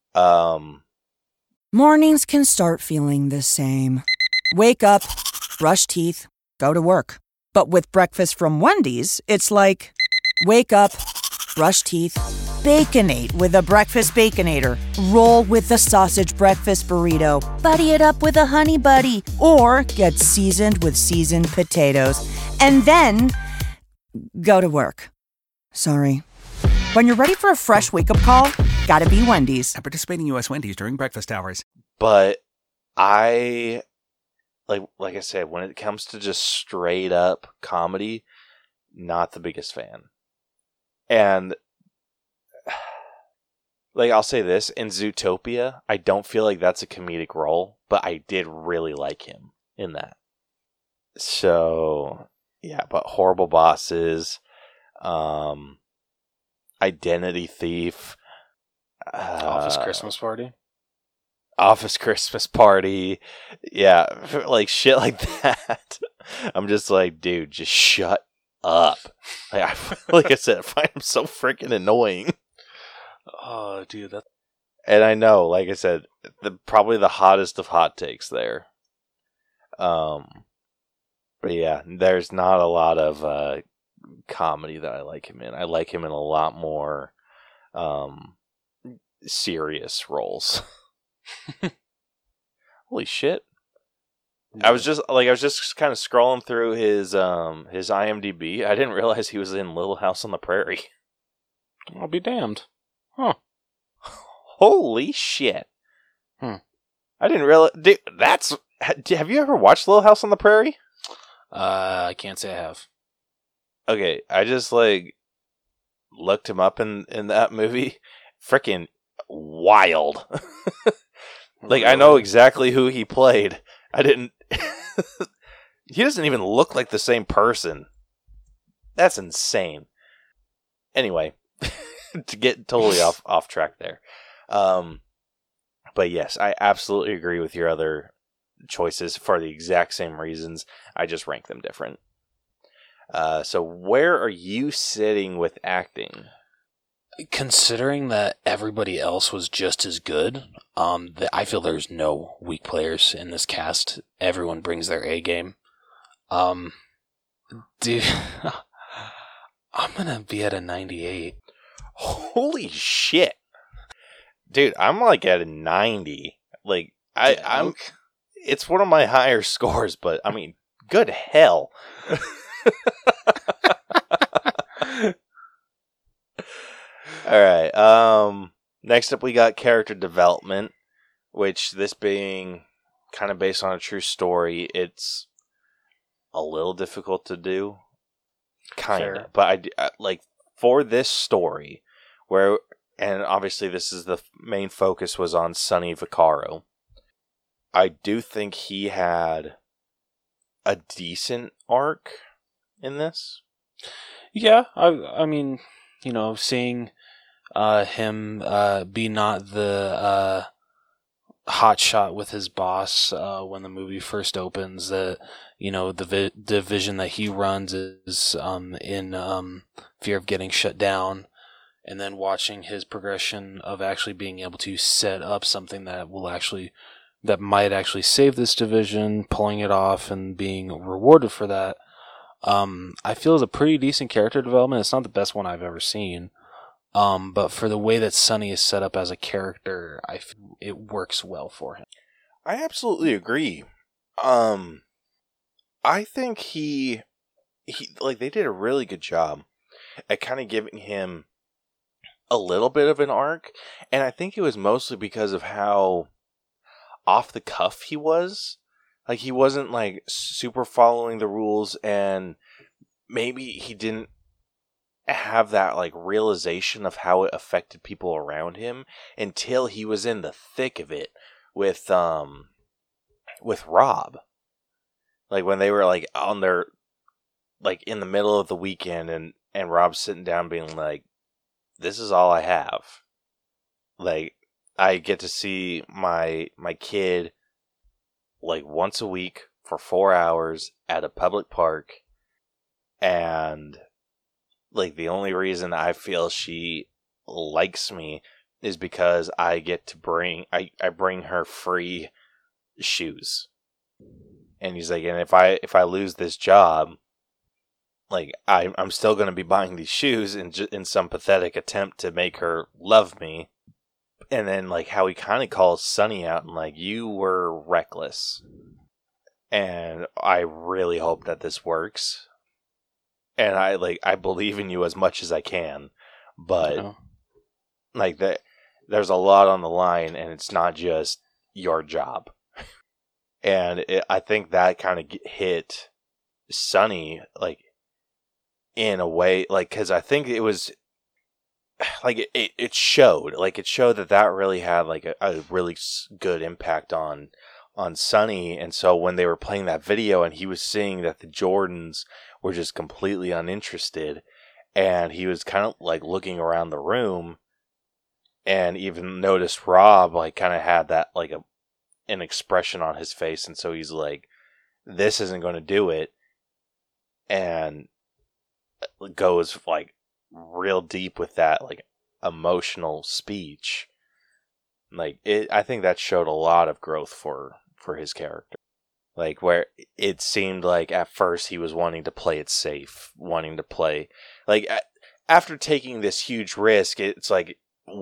Mornings can start feeling the same. Wake up, brush teeth, go to work. But with breakfast from Wendy's, it's like, wake up, brush teeth, Baconate with a Breakfast Baconator. Roll with the sausage breakfast burrito. Buddy it up with a Honey Buddy. Or get seasoned with seasoned potatoes. And then, go to work. Sorry. When you're ready for a fresh wake-up call, gotta be Wendy's. At participating U.S. Wendy's during breakfast hours. But I, like I said, when it comes to just straight up comedy, not the biggest fan. And like, I'll say this, in Zootopia, I don't feel like that's a comedic role, but I did really like him in that. So, yeah, but Horrible Bosses, Identity Thief, Office Christmas Party. Office Christmas Party, yeah, like shit like that. I'm just like, dude, just shut up. Like I said, I find him so freaking annoying. Oh, dude, that. And I know, like I said, probably the hottest of hot takes there. But yeah, there's not a lot of comedy that I like him in. I like him in a lot more serious roles. Holy shit. I was just kind of scrolling through his IMDb. I didn't realize he was in Little House on the Prairie. I'll be damned. Huh. Holy shit. I didn't realize. Dude, have you ever watched Little House on the Prairie? I can't say I have. Okay, I just looked him up in that movie. Freaking wild. Really? I know exactly who he played. I didn't. He doesn't even look like the same person. That's insane. Anyway, to get totally off track there. But yes, I absolutely agree with your other choices for the exact same reasons. I just rank them different. So where are you sitting with acting? Considering that everybody else was just as good, I feel there's no weak players in this cast. Everyone brings their A game. Dude, I'm gonna be at a 98. Holy shit. Dude, I'm like at a 90. Like, I'm. It's one of my higher scores, but I mean, good hell. All right. Next up, we got character development, which this being kind of based on a true story, it's a little difficult to do. Kind of, but I like for this story, and obviously this is the main focus was on Sonny Vaccaro. I do think he had a decent arc in this. Yeah, I mean, seeing him be not the hot shot with his boss when the movie first opens, that the division that he runs is in fear of getting shut down, and then watching his progression of actually being able to set up something that might actually save this division, pulling it off and being rewarded for that. I feel is a pretty decent character development. It's not the best one I've ever seen. But for the way that Sonny is set up as a character, I feel it works well for him. I absolutely agree. I think he like they did a really good job at kind of giving him a little bit of an arc, and I think it was mostly because of how off the cuff he was. Like, he wasn't like super following the rules, and maybe he didn't have that like realization of how it affected people around him until he was in the thick of it with Rob. Like, when they were like on their like in the middle of the weekend, and Rob's sitting down being like, this is all I have. Like, I get to see my kid like once a week for 4 hours at a public park, and like the only reason I feel she likes me is because I get to bring her free shoes. And he's like, and if I lose this job, like I'm still going to be buying these shoes in some pathetic attempt to make her love me. And then like how he kind of calls Sonny out and like, you were reckless. And I really hope that this works. And I believe in you as much as I can, but like that, there's a lot on the line, and it's not just your job. And I think that kind of hit Sonny like in a way, like, because I think it was like it showed that really had like a really good impact on Sonny. And so when they were playing that video and he was seeing that the Jordans were just completely uninterested, and he was kind of like looking around the room and even noticed Rob like kind of had that like an expression on his face, and so he's like, this isn't going to do it, and goes like real deep with that like emotional speech. Like I think that showed a lot of growth for his character. Like, where it seemed like at first he was wanting to play it safe, wanting to play like after taking this huge risk, it's like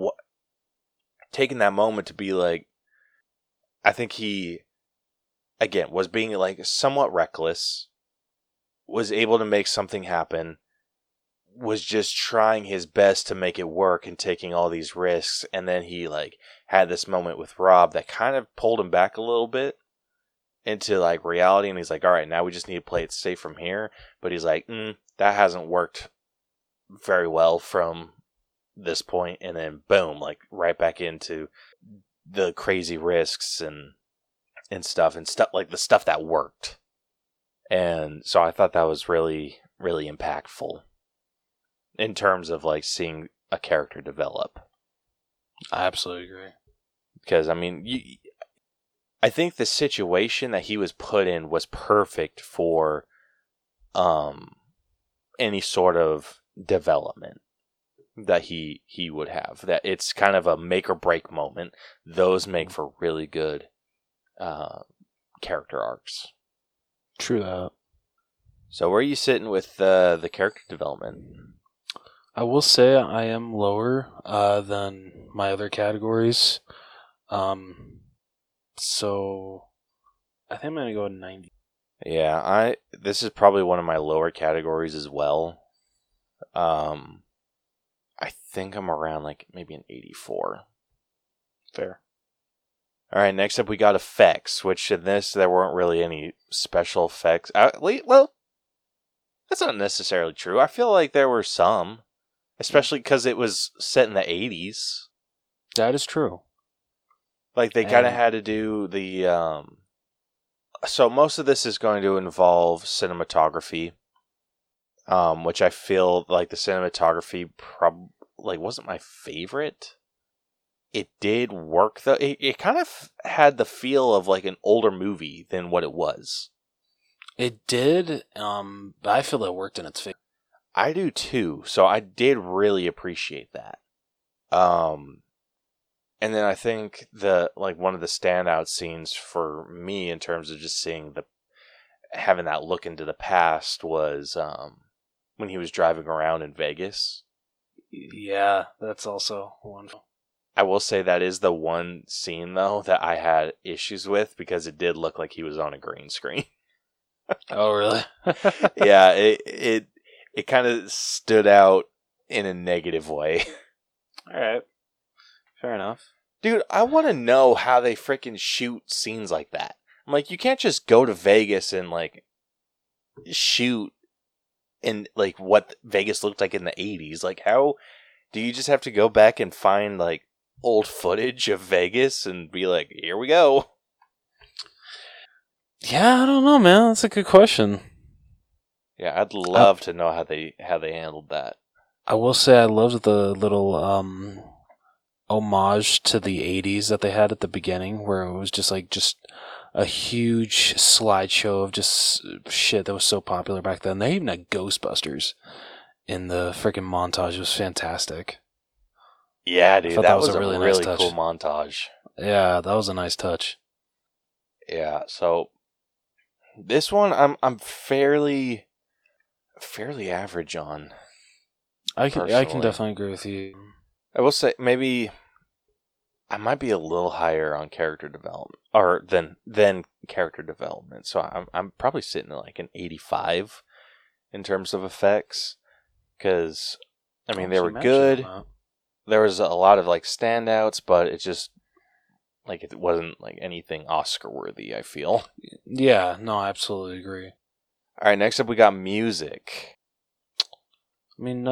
taking that moment to be like, I think he again was being like somewhat reckless, was able to make something happen, was just trying his best to make it work and taking all these risks, and then he like had this moment with Rob that kind of pulled him back a little bit into like reality, and he's like, all right, now we just need to play it safe from here. But he's like, that hasn't worked very well from this point, and then boom, like right back into the crazy risks and stuff like the stuff that worked. And so I thought that was really, really impactful in terms of like seeing a character develop. I absolutely agree. Because, I mean, I think the situation that he was put in was perfect for any sort of development that he would have. That it's kind of a make or break moment. Those make for really good character arcs. True that. So where are you sitting with the character development? I will say I am lower than my other categories. So I think I'm going to go 90. Yeah, this is probably one of my lower categories as well. I think I'm around like maybe an 84. Fair. All right, next up we got effects, which in this there weren't really any special effects. Well, that's not necessarily true. I feel like there were some, especially because it was set in the 80s. That is true. Like they kind of had to do the. So most of this is going to involve cinematography, which I feel like the cinematography wasn't my favorite. It did work though. It kind of had the feel of like an older movie than what it was. It did, but I feel it worked in its favor. I do too. So I did really appreciate that. And then I think one of the standout scenes for me in terms of just seeing having that look into the past was when he was driving around in Vegas. Yeah, that's also wonderful. I will say that is the one scene though that I had issues with because it did look like he was on a green screen. Oh, really? Yeah, it kind of stood out in a negative way. All right. Fair enough. Dude, I want to know how they freaking shoot scenes like that. I'm like, you can't just go to Vegas and like shoot in like what Vegas looked like in the 80s. Like, how do you just have to go back and find like old footage of Vegas and be like, here we go? Yeah, I don't know, man. That's a good question. Yeah, I'd love to know how they handled that. I will say I loved the little homage to the 80s that they had at the beginning, where it was just a huge slideshow of just shit that was so popular back then. They even had Ghostbusters in the freaking montage. It was fantastic. Yeah, dude, that was a really really nice touch. cool montage. Yeah, that was a nice touch. Yeah, so this one I'm fairly average on. I can personally. definitely agree with you. I will say maybe I might be a little higher on character development or than character development. So I'm probably sitting at like an 85 in terms of effects because I mean they were good. There was a lot of like standouts, but it just like it wasn't like anything Oscar worthy, I feel. Yeah, no, I absolutely agree. All right, next up we got music. I mean,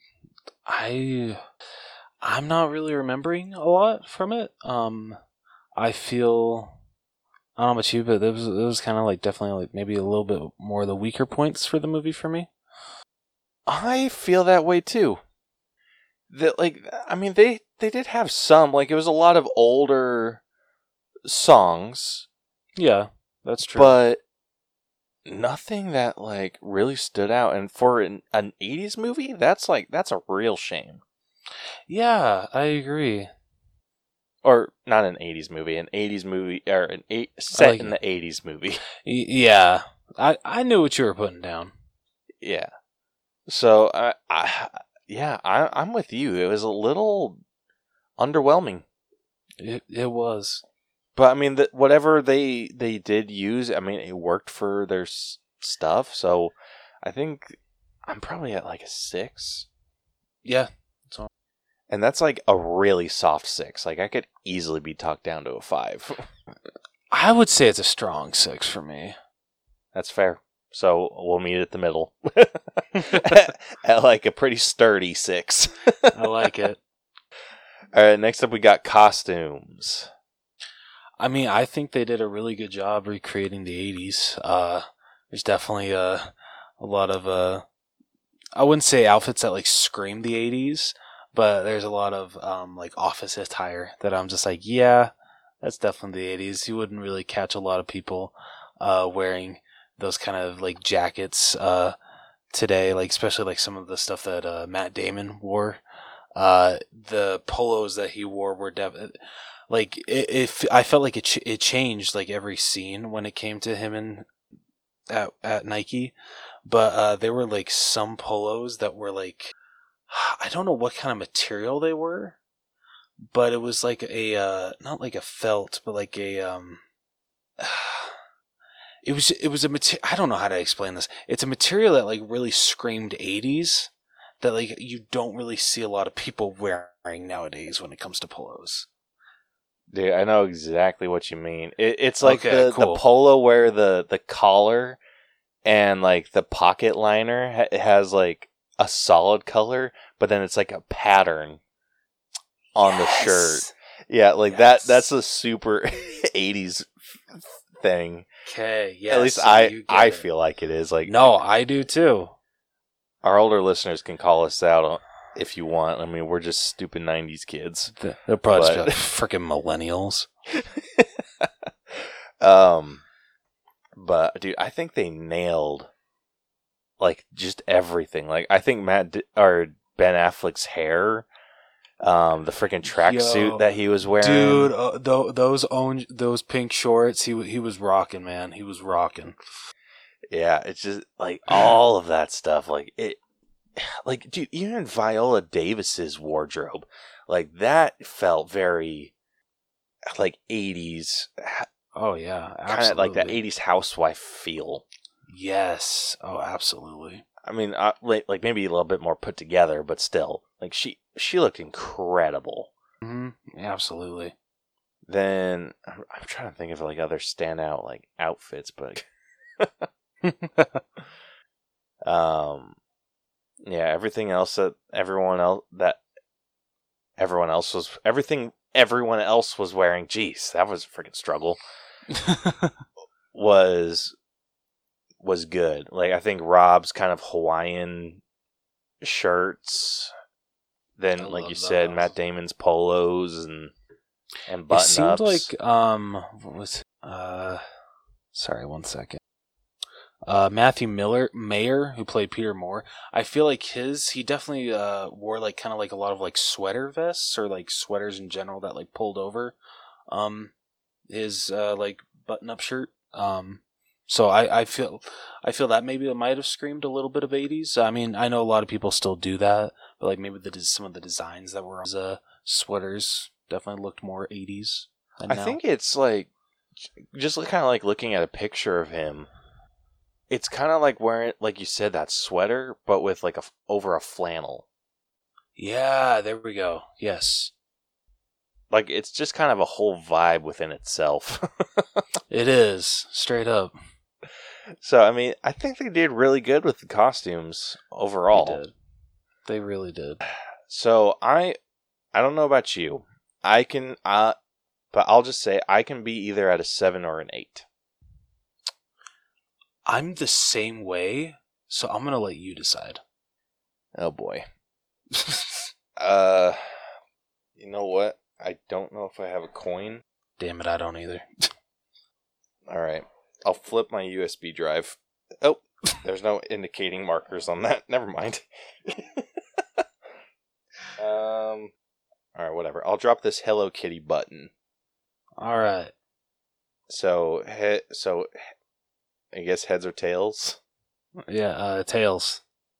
I'm not really remembering a lot from it. I feel, I don't know about you, but it was kind of like definitely like maybe a little bit more of the weaker points for the movie for me. I feel that way too. That like I mean they did have some like it was a lot of older songs. Yeah, that's true. But nothing that like really stood out, and for an 80s movie, that's a real shame. Yeah, I agree. Or not an 80s movie, an 80s movie or set in the 80s movie. Yeah, I knew what you were putting down. Yeah. So I'm with you. It was a little underwhelming. It was. But I mean, whatever they did use, I mean, it worked for their stuff. So I think I'm probably at like a 6. Yeah. And that's like a really soft 6. Like I could easily be talked down to a 5. I would say it's a strong 6 for me. That's fair. So we'll meet at the middle. At like a pretty sturdy 6. I like it. All right, next up we got costumes. I mean, I think they did a really good job recreating the 80s. There's definitely a lot of I wouldn't say outfits that like scream the 80s, But there's a lot of like office attire that I'm just like, yeah, that's definitely the 80s. You wouldn't really catch a lot of people wearing those kind of like jackets today, like especially like some of the stuff that Matt Damon wore. The polos that he wore were like I felt like it changed like every scene when it came to him at Nike, but there were like some polos that were like, I don't know what kind of material they were, but it was like a not like a felt, but like a it was a material. I don't know how to explain this. It's a material that like really screamed 80s that like you don't really see a lot of people wearing nowadays when it comes to polos. Dude, I know exactly what you mean. It's like Okay, the cool. polo where the collar and like the pocket liner has like a solid color, but then it's like a pattern on the shirt. Yeah, like Yes. that's a super 80s thing. Okay, yes. At least so I you get it. feel like it is. Like, No, I do too. our older listeners can call us out if you want. I mean, we're just stupid 90s kids. They're probably just But- like freaking millennials. But dude, I think they nailed like just everything. Like, I think Ben Affleck's hair, the freaking tracksuit Yo, that he was wearing, Dude, those pink shorts, he was rocking, man. He was rocking. Yeah, it's just like all of that stuff. Like it, like dude, even Viola Davis's wardrobe, like that felt very like 80s, Oh yeah, kind of like that absolutely. 80s housewife feel. Yes. Oh, absolutely. I mean, like maybe a little bit more put together, but still, like she looked incredible. Mm-hmm. Absolutely. Then I'm trying to think of like other standout like outfits, but yeah, everything else that everyone else was wearing. Jeez, that was a freaking struggle. Was good. Like, I think Rob's kind of Hawaiian shirts. Then, I like love you said, those. Matt Damon's polos and It button seemed ups. like what was sorry, 1 second. Matthew Mayer, who played Peter Moore, I feel like he definitely wore like kind of like a lot of like sweater vests or like sweaters in general that like pulled over his like button up shirt. So I feel that maybe it might have screamed a little bit of 80s. I mean, I know a lot of people still do that, but like maybe some of the designs that were on his sweaters definitely looked more 80s. I think it's like just kind of like looking at a picture of him. It's kind of like wearing, like you said, that sweater, but with like over a flannel. Yeah, there we go. Yes. Like, it's just kind of a whole vibe within itself. It is, straight up. So, I mean, I think they did really good with the costumes overall. They did. They really did. So, I don't know about you. But I'll just say I can be either at a 7 or an 8. I'm the same way, so I'm going to let you decide. Oh boy. You know what? I don't know if I have a coin. Damn it, I don't either. All right. I'll flip my USB drive. Oh, there's no indicating markers on that. Never mind. All right, whatever. I'll drop this Hello Kitty button. All right. So I guess heads or tails. Yeah, tails.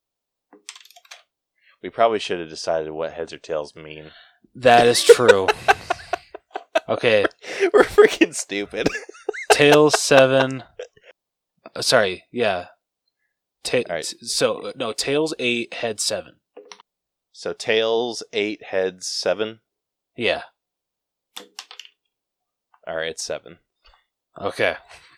We probably should have decided what heads or tails mean. That is true. Okay, We're freaking stupid. tails 7. Sorry, yeah. All right. So, no, tails 8, head 7. So tails 8, heads 7. Yeah. All right, it's 7. Okay.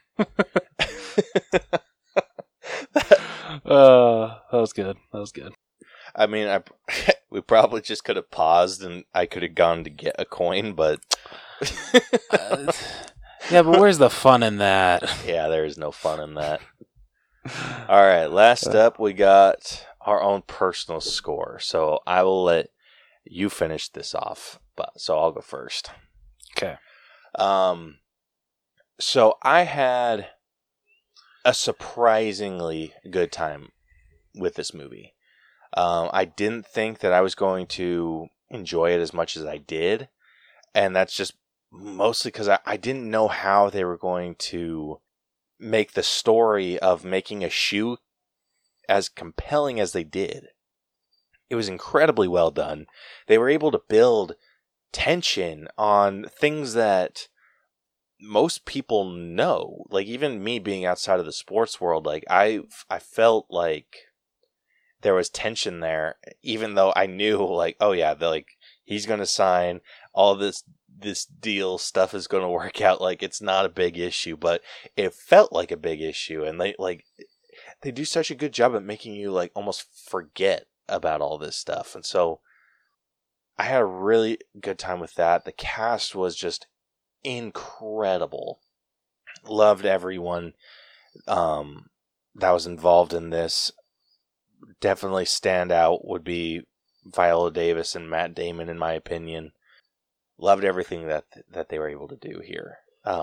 That was good. That was good. I mean, we probably just could have paused and I could have gone to get a coin, but Yeah, but where's the fun in that? yeah, there is no fun in that. All right, last up, we got our own personal score. So I will let you finished this off, so I'll go first. Okay. So I had a surprisingly good time with this movie. I didn't think that I was going to enjoy it as much as I did, and that's just mostly because I didn't know how they were going to make the story of making a shoe as compelling as they did. It was incredibly well done. They were able to build tension on things that most people know. Like, even me being outside of the sports world, like I felt like there was tension there, even though I knew, like, oh yeah, he's going to sign all this deal stuff is going to work out. Like, it's not a big issue, but it felt like a big issue, and they do such a good job at making you like almost forget about all this stuff. And so I had a really good time with that. The cast was just incredible. Loved everyone that was involved in this. Definitely stand out would be Viola Davis and Matt Damon, in my opinion. Loved everything that they were able to do here.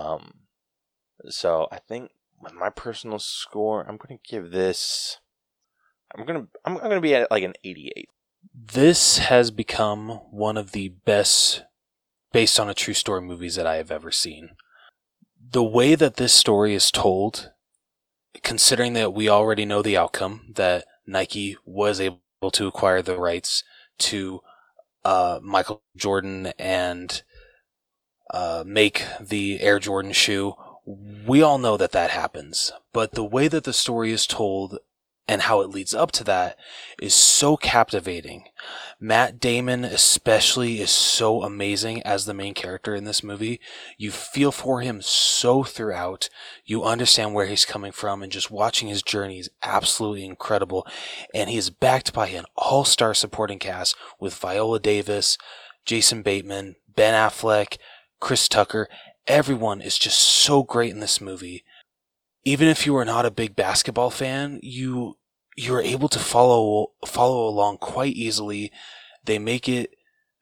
So I think with my personal score, I'm going to give this. I'm going to be at like an 88. This has become one of the best based on a true story movies that I have ever seen. The way that this story is told, considering that we already know the outcome, that Nike was able to acquire the rights to Michael Jordan and make the Air Jordan shoe, we all know that happens. But the way that the story is told and how it leads up to that is so captivating. Matt Damon especially is so amazing as the main character in this movie. You feel for him so throughout. You understand where he's coming from, and just watching his journey is absolutely incredible. And he is backed by an all-star supporting cast with Viola Davis, Jason Bateman, Ben Affleck, Chris Tucker. Everyone is just so great in this movie. Even if you are not a big basketball fan, you're able to follow along quite easily. They make it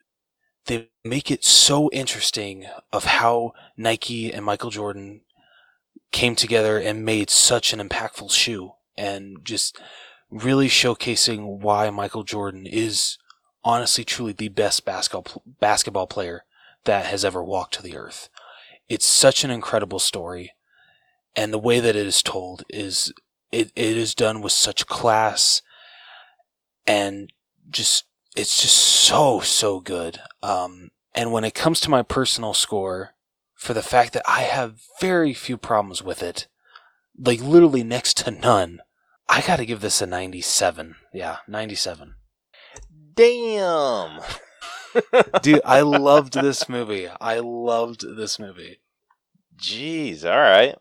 so interesting of how Nike and Michael Jordan came together and made such an impactful shoe, and just really showcasing why Michael Jordan is honestly truly the best basketball player that has ever walked to the earth. It's such an incredible story. And the way that it is told is, it is done with such class, and it's just so good. And when it comes to my personal score, for the fact that I have very few problems with it, like literally next to none, I gotta give this a 97. Yeah, 97. Damn! Dude, I loved this movie. Jeez, alright.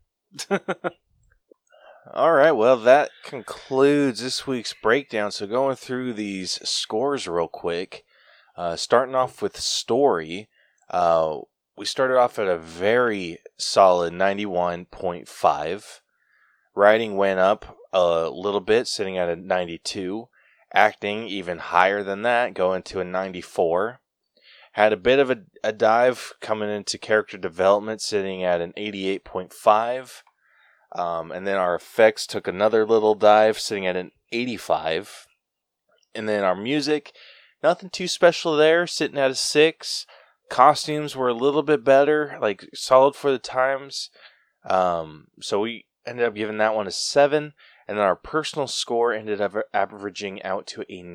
Alright, well, that concludes this week's breakdown. So going through these scores real quick, starting off with story, we started off at a very solid 91.5. Writing went up a little bit, sitting at a 92. Acting even higher than that, going to a 94. Had a bit of a dive coming into character development, sitting at an 88.5. And then our effects took another little dive, sitting at an 85. And then our music, nothing too special there, sitting at a 6. Costumes were a little bit better, like solid for the times. So we ended up giving that one a 7. And then our personal score ended up averaging out to a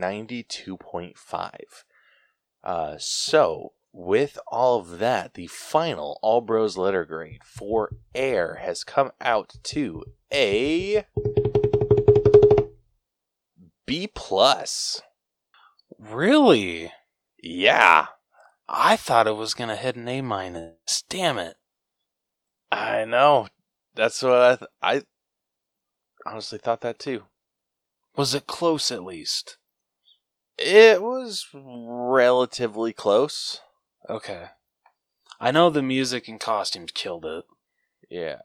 92.5. So, with all of that, the final All Bros letter grade for Air has come out to a B+. Really? Yeah. I thought it was gonna hit an A-. Damn it. I know. That's what I honestly thought that too. Was it close at least? It was relatively close. Okay. I know the music and costumes killed it. Yeah.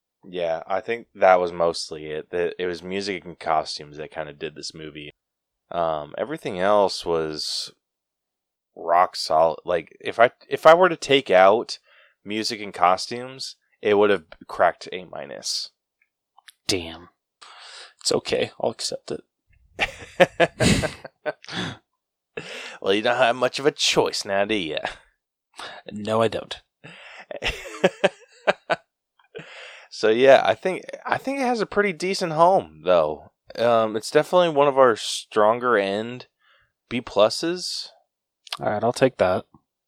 Yeah, I think that was mostly it. It was music and costumes that kind of did this movie. Everything else was rock solid. Like if I were to take out music and costumes, it would have cracked A-. Damn. It's okay. I'll accept it. Well, you don't have much of a choice now, do you? No, I don't. So yeah, I think it has a pretty decent home though. It's definitely one of our stronger end B+. All right, I'll take that.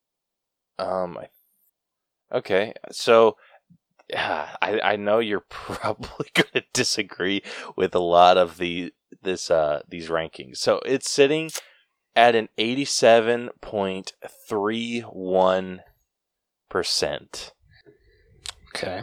Okay, so I know you're probably going to disagree with a lot of these rankings. So it's sitting at an 87.31%. Okay.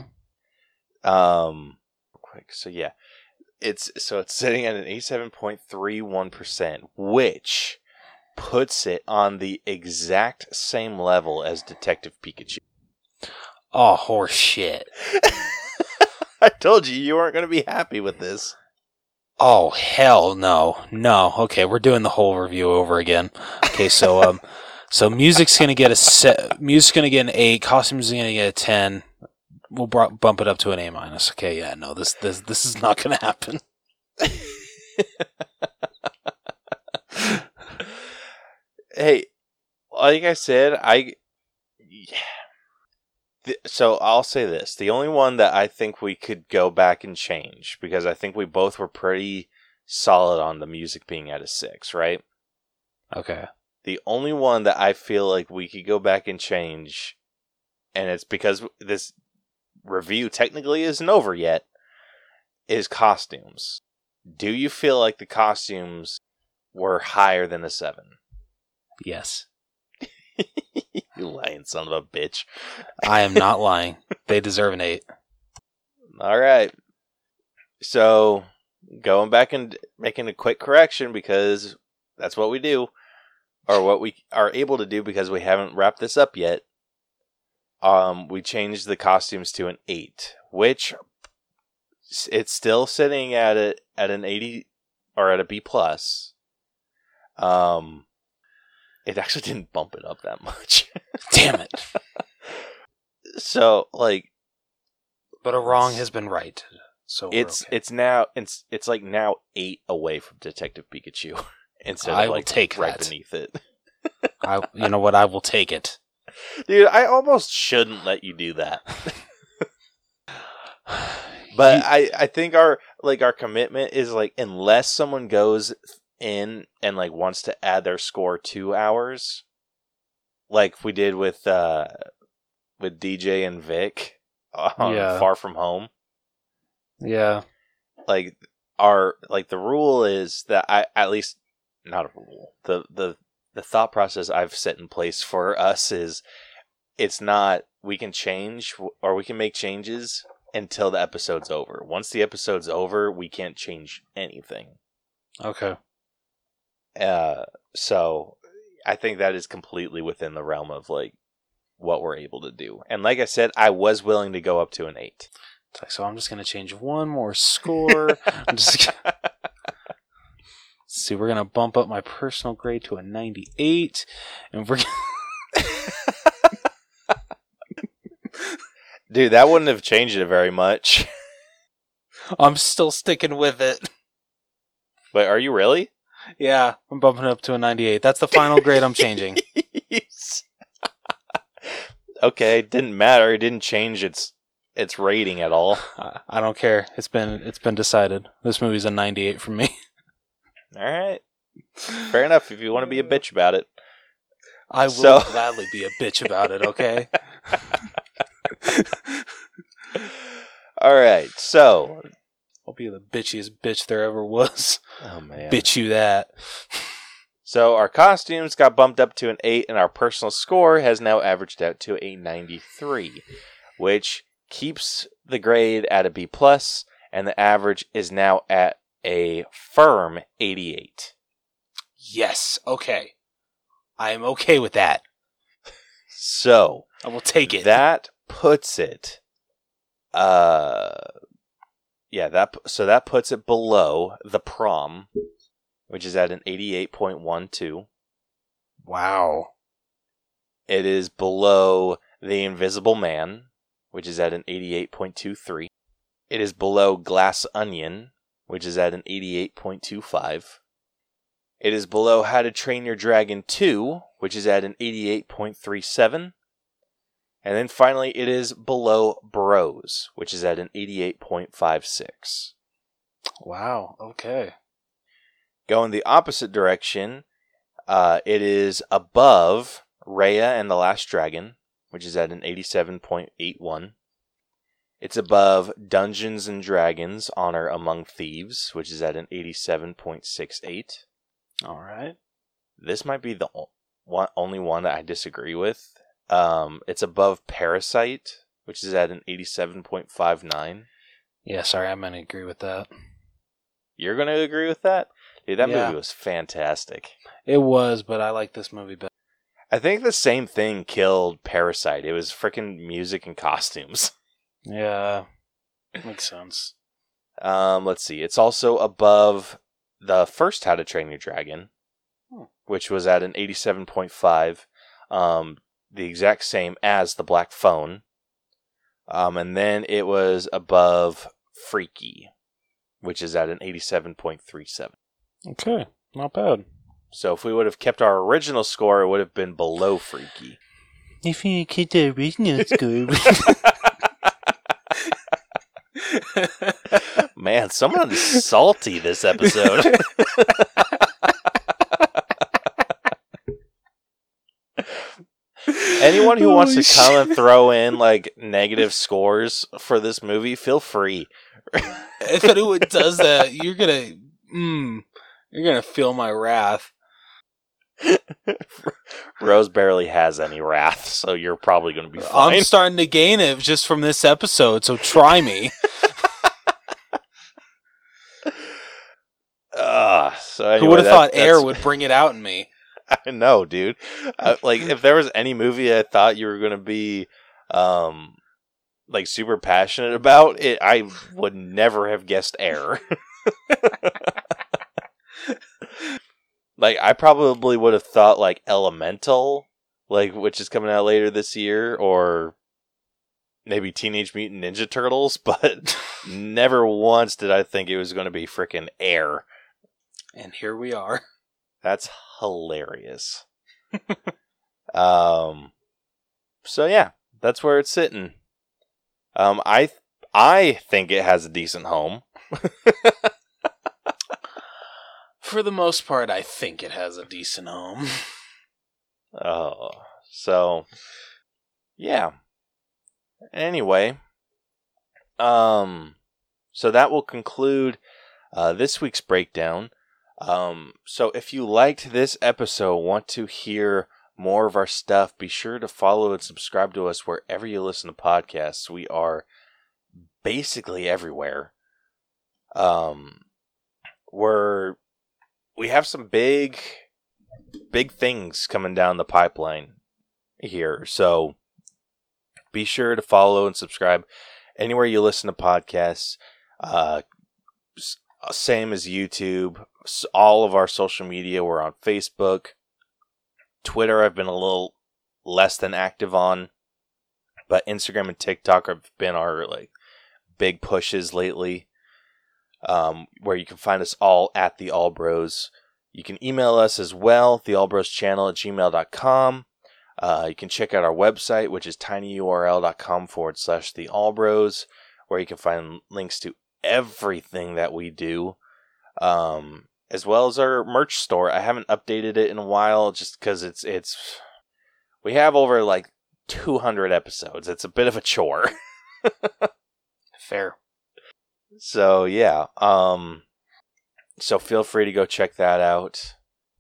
Quick. So yeah, it's sitting at an 87.31%, which puts it on the exact same level as Detective Pikachu. Oh, horse shit. I told you weren't going to be happy with this. Oh, hell no. No. Okay, we're doing the whole review over again. Okay, so so music's going to get music's going to get an 8, costumes going to get a 10. We'll bump it up to an A-. Okay, yeah, no, this is not going to happen. Hey, like I said, so I'll say this. The only one that I think we could go back and change, because I think we both were pretty solid on the music being at a 6, right? Okay. The only one that I feel like we could go back and change, and it's because this review technically isn't over yet, is costumes. Do you feel like the costumes were higher than a 7? Yes. You lying son of a bitch. I am not lying. They deserve an 8. All right. So, going back and making a quick correction, because that's what we do, or what we are able to do because we haven't wrapped this up yet. We changed the costumes to an 8, which it's still sitting at an 80 or at a B+. It actually didn't bump it up that much. Damn it. So, like, but a wrong has been right. So it's like now 8 away from Detective Pikachu instead I of will like take right that. beneath it. You know what? I will take it. Dude, I almost shouldn't let you do that. But I think our commitment is like, unless someone goes in and like wants to add their score 2 hours, like we did with DJ and Vic on Far From Home. Yeah. Like the rule is that at least not a rule. The thought process I've set in place for us is, it's not, we can change or we can make changes until the episode's over. Once the episode's over, we can't change anything. Okay. So I think that is completely within the realm of like what we're able to do. And like I said, I was willing to go up to an 8. So I'm just going to change one more score. See, we're going to bump up my personal grade to a 98. And we're Dude, that wouldn't have changed it very much. I'm still sticking with it. But are you really? Yeah, I'm bumping it up to a 98. That's the final grade I'm changing. Okay, it didn't matter. It didn't change its rating at all. I don't care. It's been decided. This movie's a 98 for me. All right. Fair enough if you want to be a bitch about it. I will gladly be a bitch about it, okay? All right, so I'll be the bitchiest bitch there ever was. Oh man, bitch you that. So our costumes got bumped up to an 8, and our personal score has now averaged out to a 93, which keeps the grade at a B+, and the average is now at a firm 88. Yes, okay. I am okay with that. So I will take it. That puts it that puts it below The Prom, which is at an 88.12. Wow. It is below The Invisible Man, which is at an 88.23. It is below Glass Onion, which is at an 88.25. It is below How to Train Your Dragon 2, which is at an 88.37. And then finally, it is below Bros, which is at an 88.56. Wow, okay. Going the opposite direction, it is above Raya and the Last Dragon, which is at an 87.81. It's above Dungeons and Dragons Honor Among Thieves, which is at an 87.68. All right. This might be the only one that I disagree with. It's above Parasite, which is at an 87.59. Yeah, sorry, I'm going to agree with that. You're going to agree with that? Dude, that Yeah. movie was fantastic. It was, but I like this movie better. I think the same thing killed Parasite. It was freaking music and costumes. Yeah, makes sense. Let's see. It's also above the first How to Train Your Dragon, which was at an 87.5. The exact same as The Black Phone. And then it was above Freaky, which is at an 87.37. Okay, not bad. So if we would have kept our original score, it would have been below Freaky. If you keep the original score... Man, someone is salty this episode. Anyone who wants to come and throw in like negative scores for this movie, feel free. If anyone does that, you're gonna feel my wrath. Rose barely has any wrath, so you're probably going to be fine. I'm starting to gain it just from this episode, so try me. So anyway, Who would have thought air would bring it out in me? I know, dude. Like, if there was any movie I thought you were going to be, like, super passionate about, I would never have guessed Air. Like, I probably would have thought, like, Elemental, like, which is coming out later this year, or maybe Teenage Mutant Ninja Turtles, but never once did I think it was going to be freaking Air. And here we are. That's hilarious. So yeah, that's where it's sitting. I think it has a decent home. For the most part, I think it has a decent home. So yeah. Anyway, so that will conclude this week's breakdown. So if you liked this episode, want to hear more of our stuff, be sure to follow and subscribe to us wherever you listen to podcasts. We are basically everywhere. We have some big things coming down the pipeline here. So be sure to follow and subscribe anywhere you listen to podcasts. Same as YouTube. All of our social media, we're on Facebook. Twitter, I've been a little less than active on. But Instagram and TikTok have been our big pushes lately. Where you can find us all at The All Bros. You can email us as well, theallbroschannel@gmail.com. You can check out our website, which is tinyurl.com/theallbros, where you can find links to everything that we do, as well as our merch store. I haven't updated it in a while, just because we have over 200 episodes. It's a bit of a chore. Fair. So yeah, so feel free to go check that out.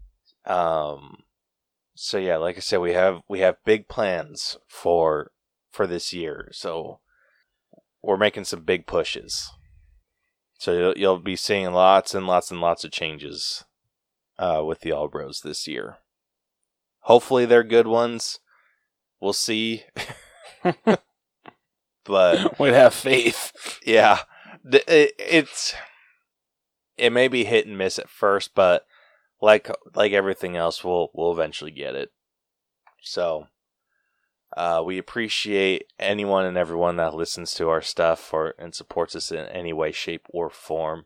So yeah, like I said, we have big plans for this year. So we're making some big pushes. So you'll be seeing lots and lots and lots of changes with the All Bros this year. Hopefully they're good ones. We'll see. But we'd have faith. Yeah. It may be hit and miss at first, but like everything else, we'll eventually get it. So, we appreciate anyone and everyone that listens to our stuff and supports us in any way, shape, or form.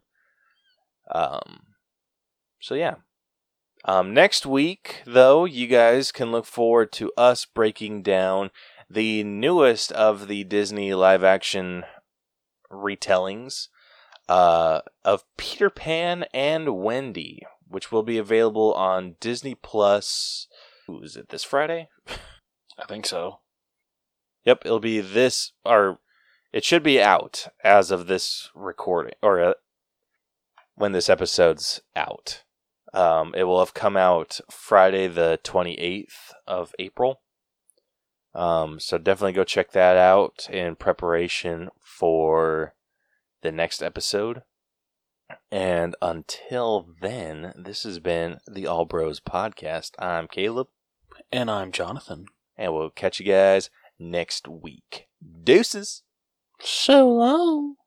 So yeah. Next week, though, you guys can look forward to us breaking down the newest of the Disney live-action retellings of Peter Pan and Wendy, which will be available on Disney Plus. Ooh, is it this Friday? I think so. Yep, it'll be this, or it should be out as of this recording, or when this episode's out. It will have come out Friday the 28th of April. So definitely go check that out in preparation for the next episode. And until then, this has been the All Bros Podcast. I'm Caleb. And I'm Jonathan. And we'll catch you guys next week. Deuces! So long!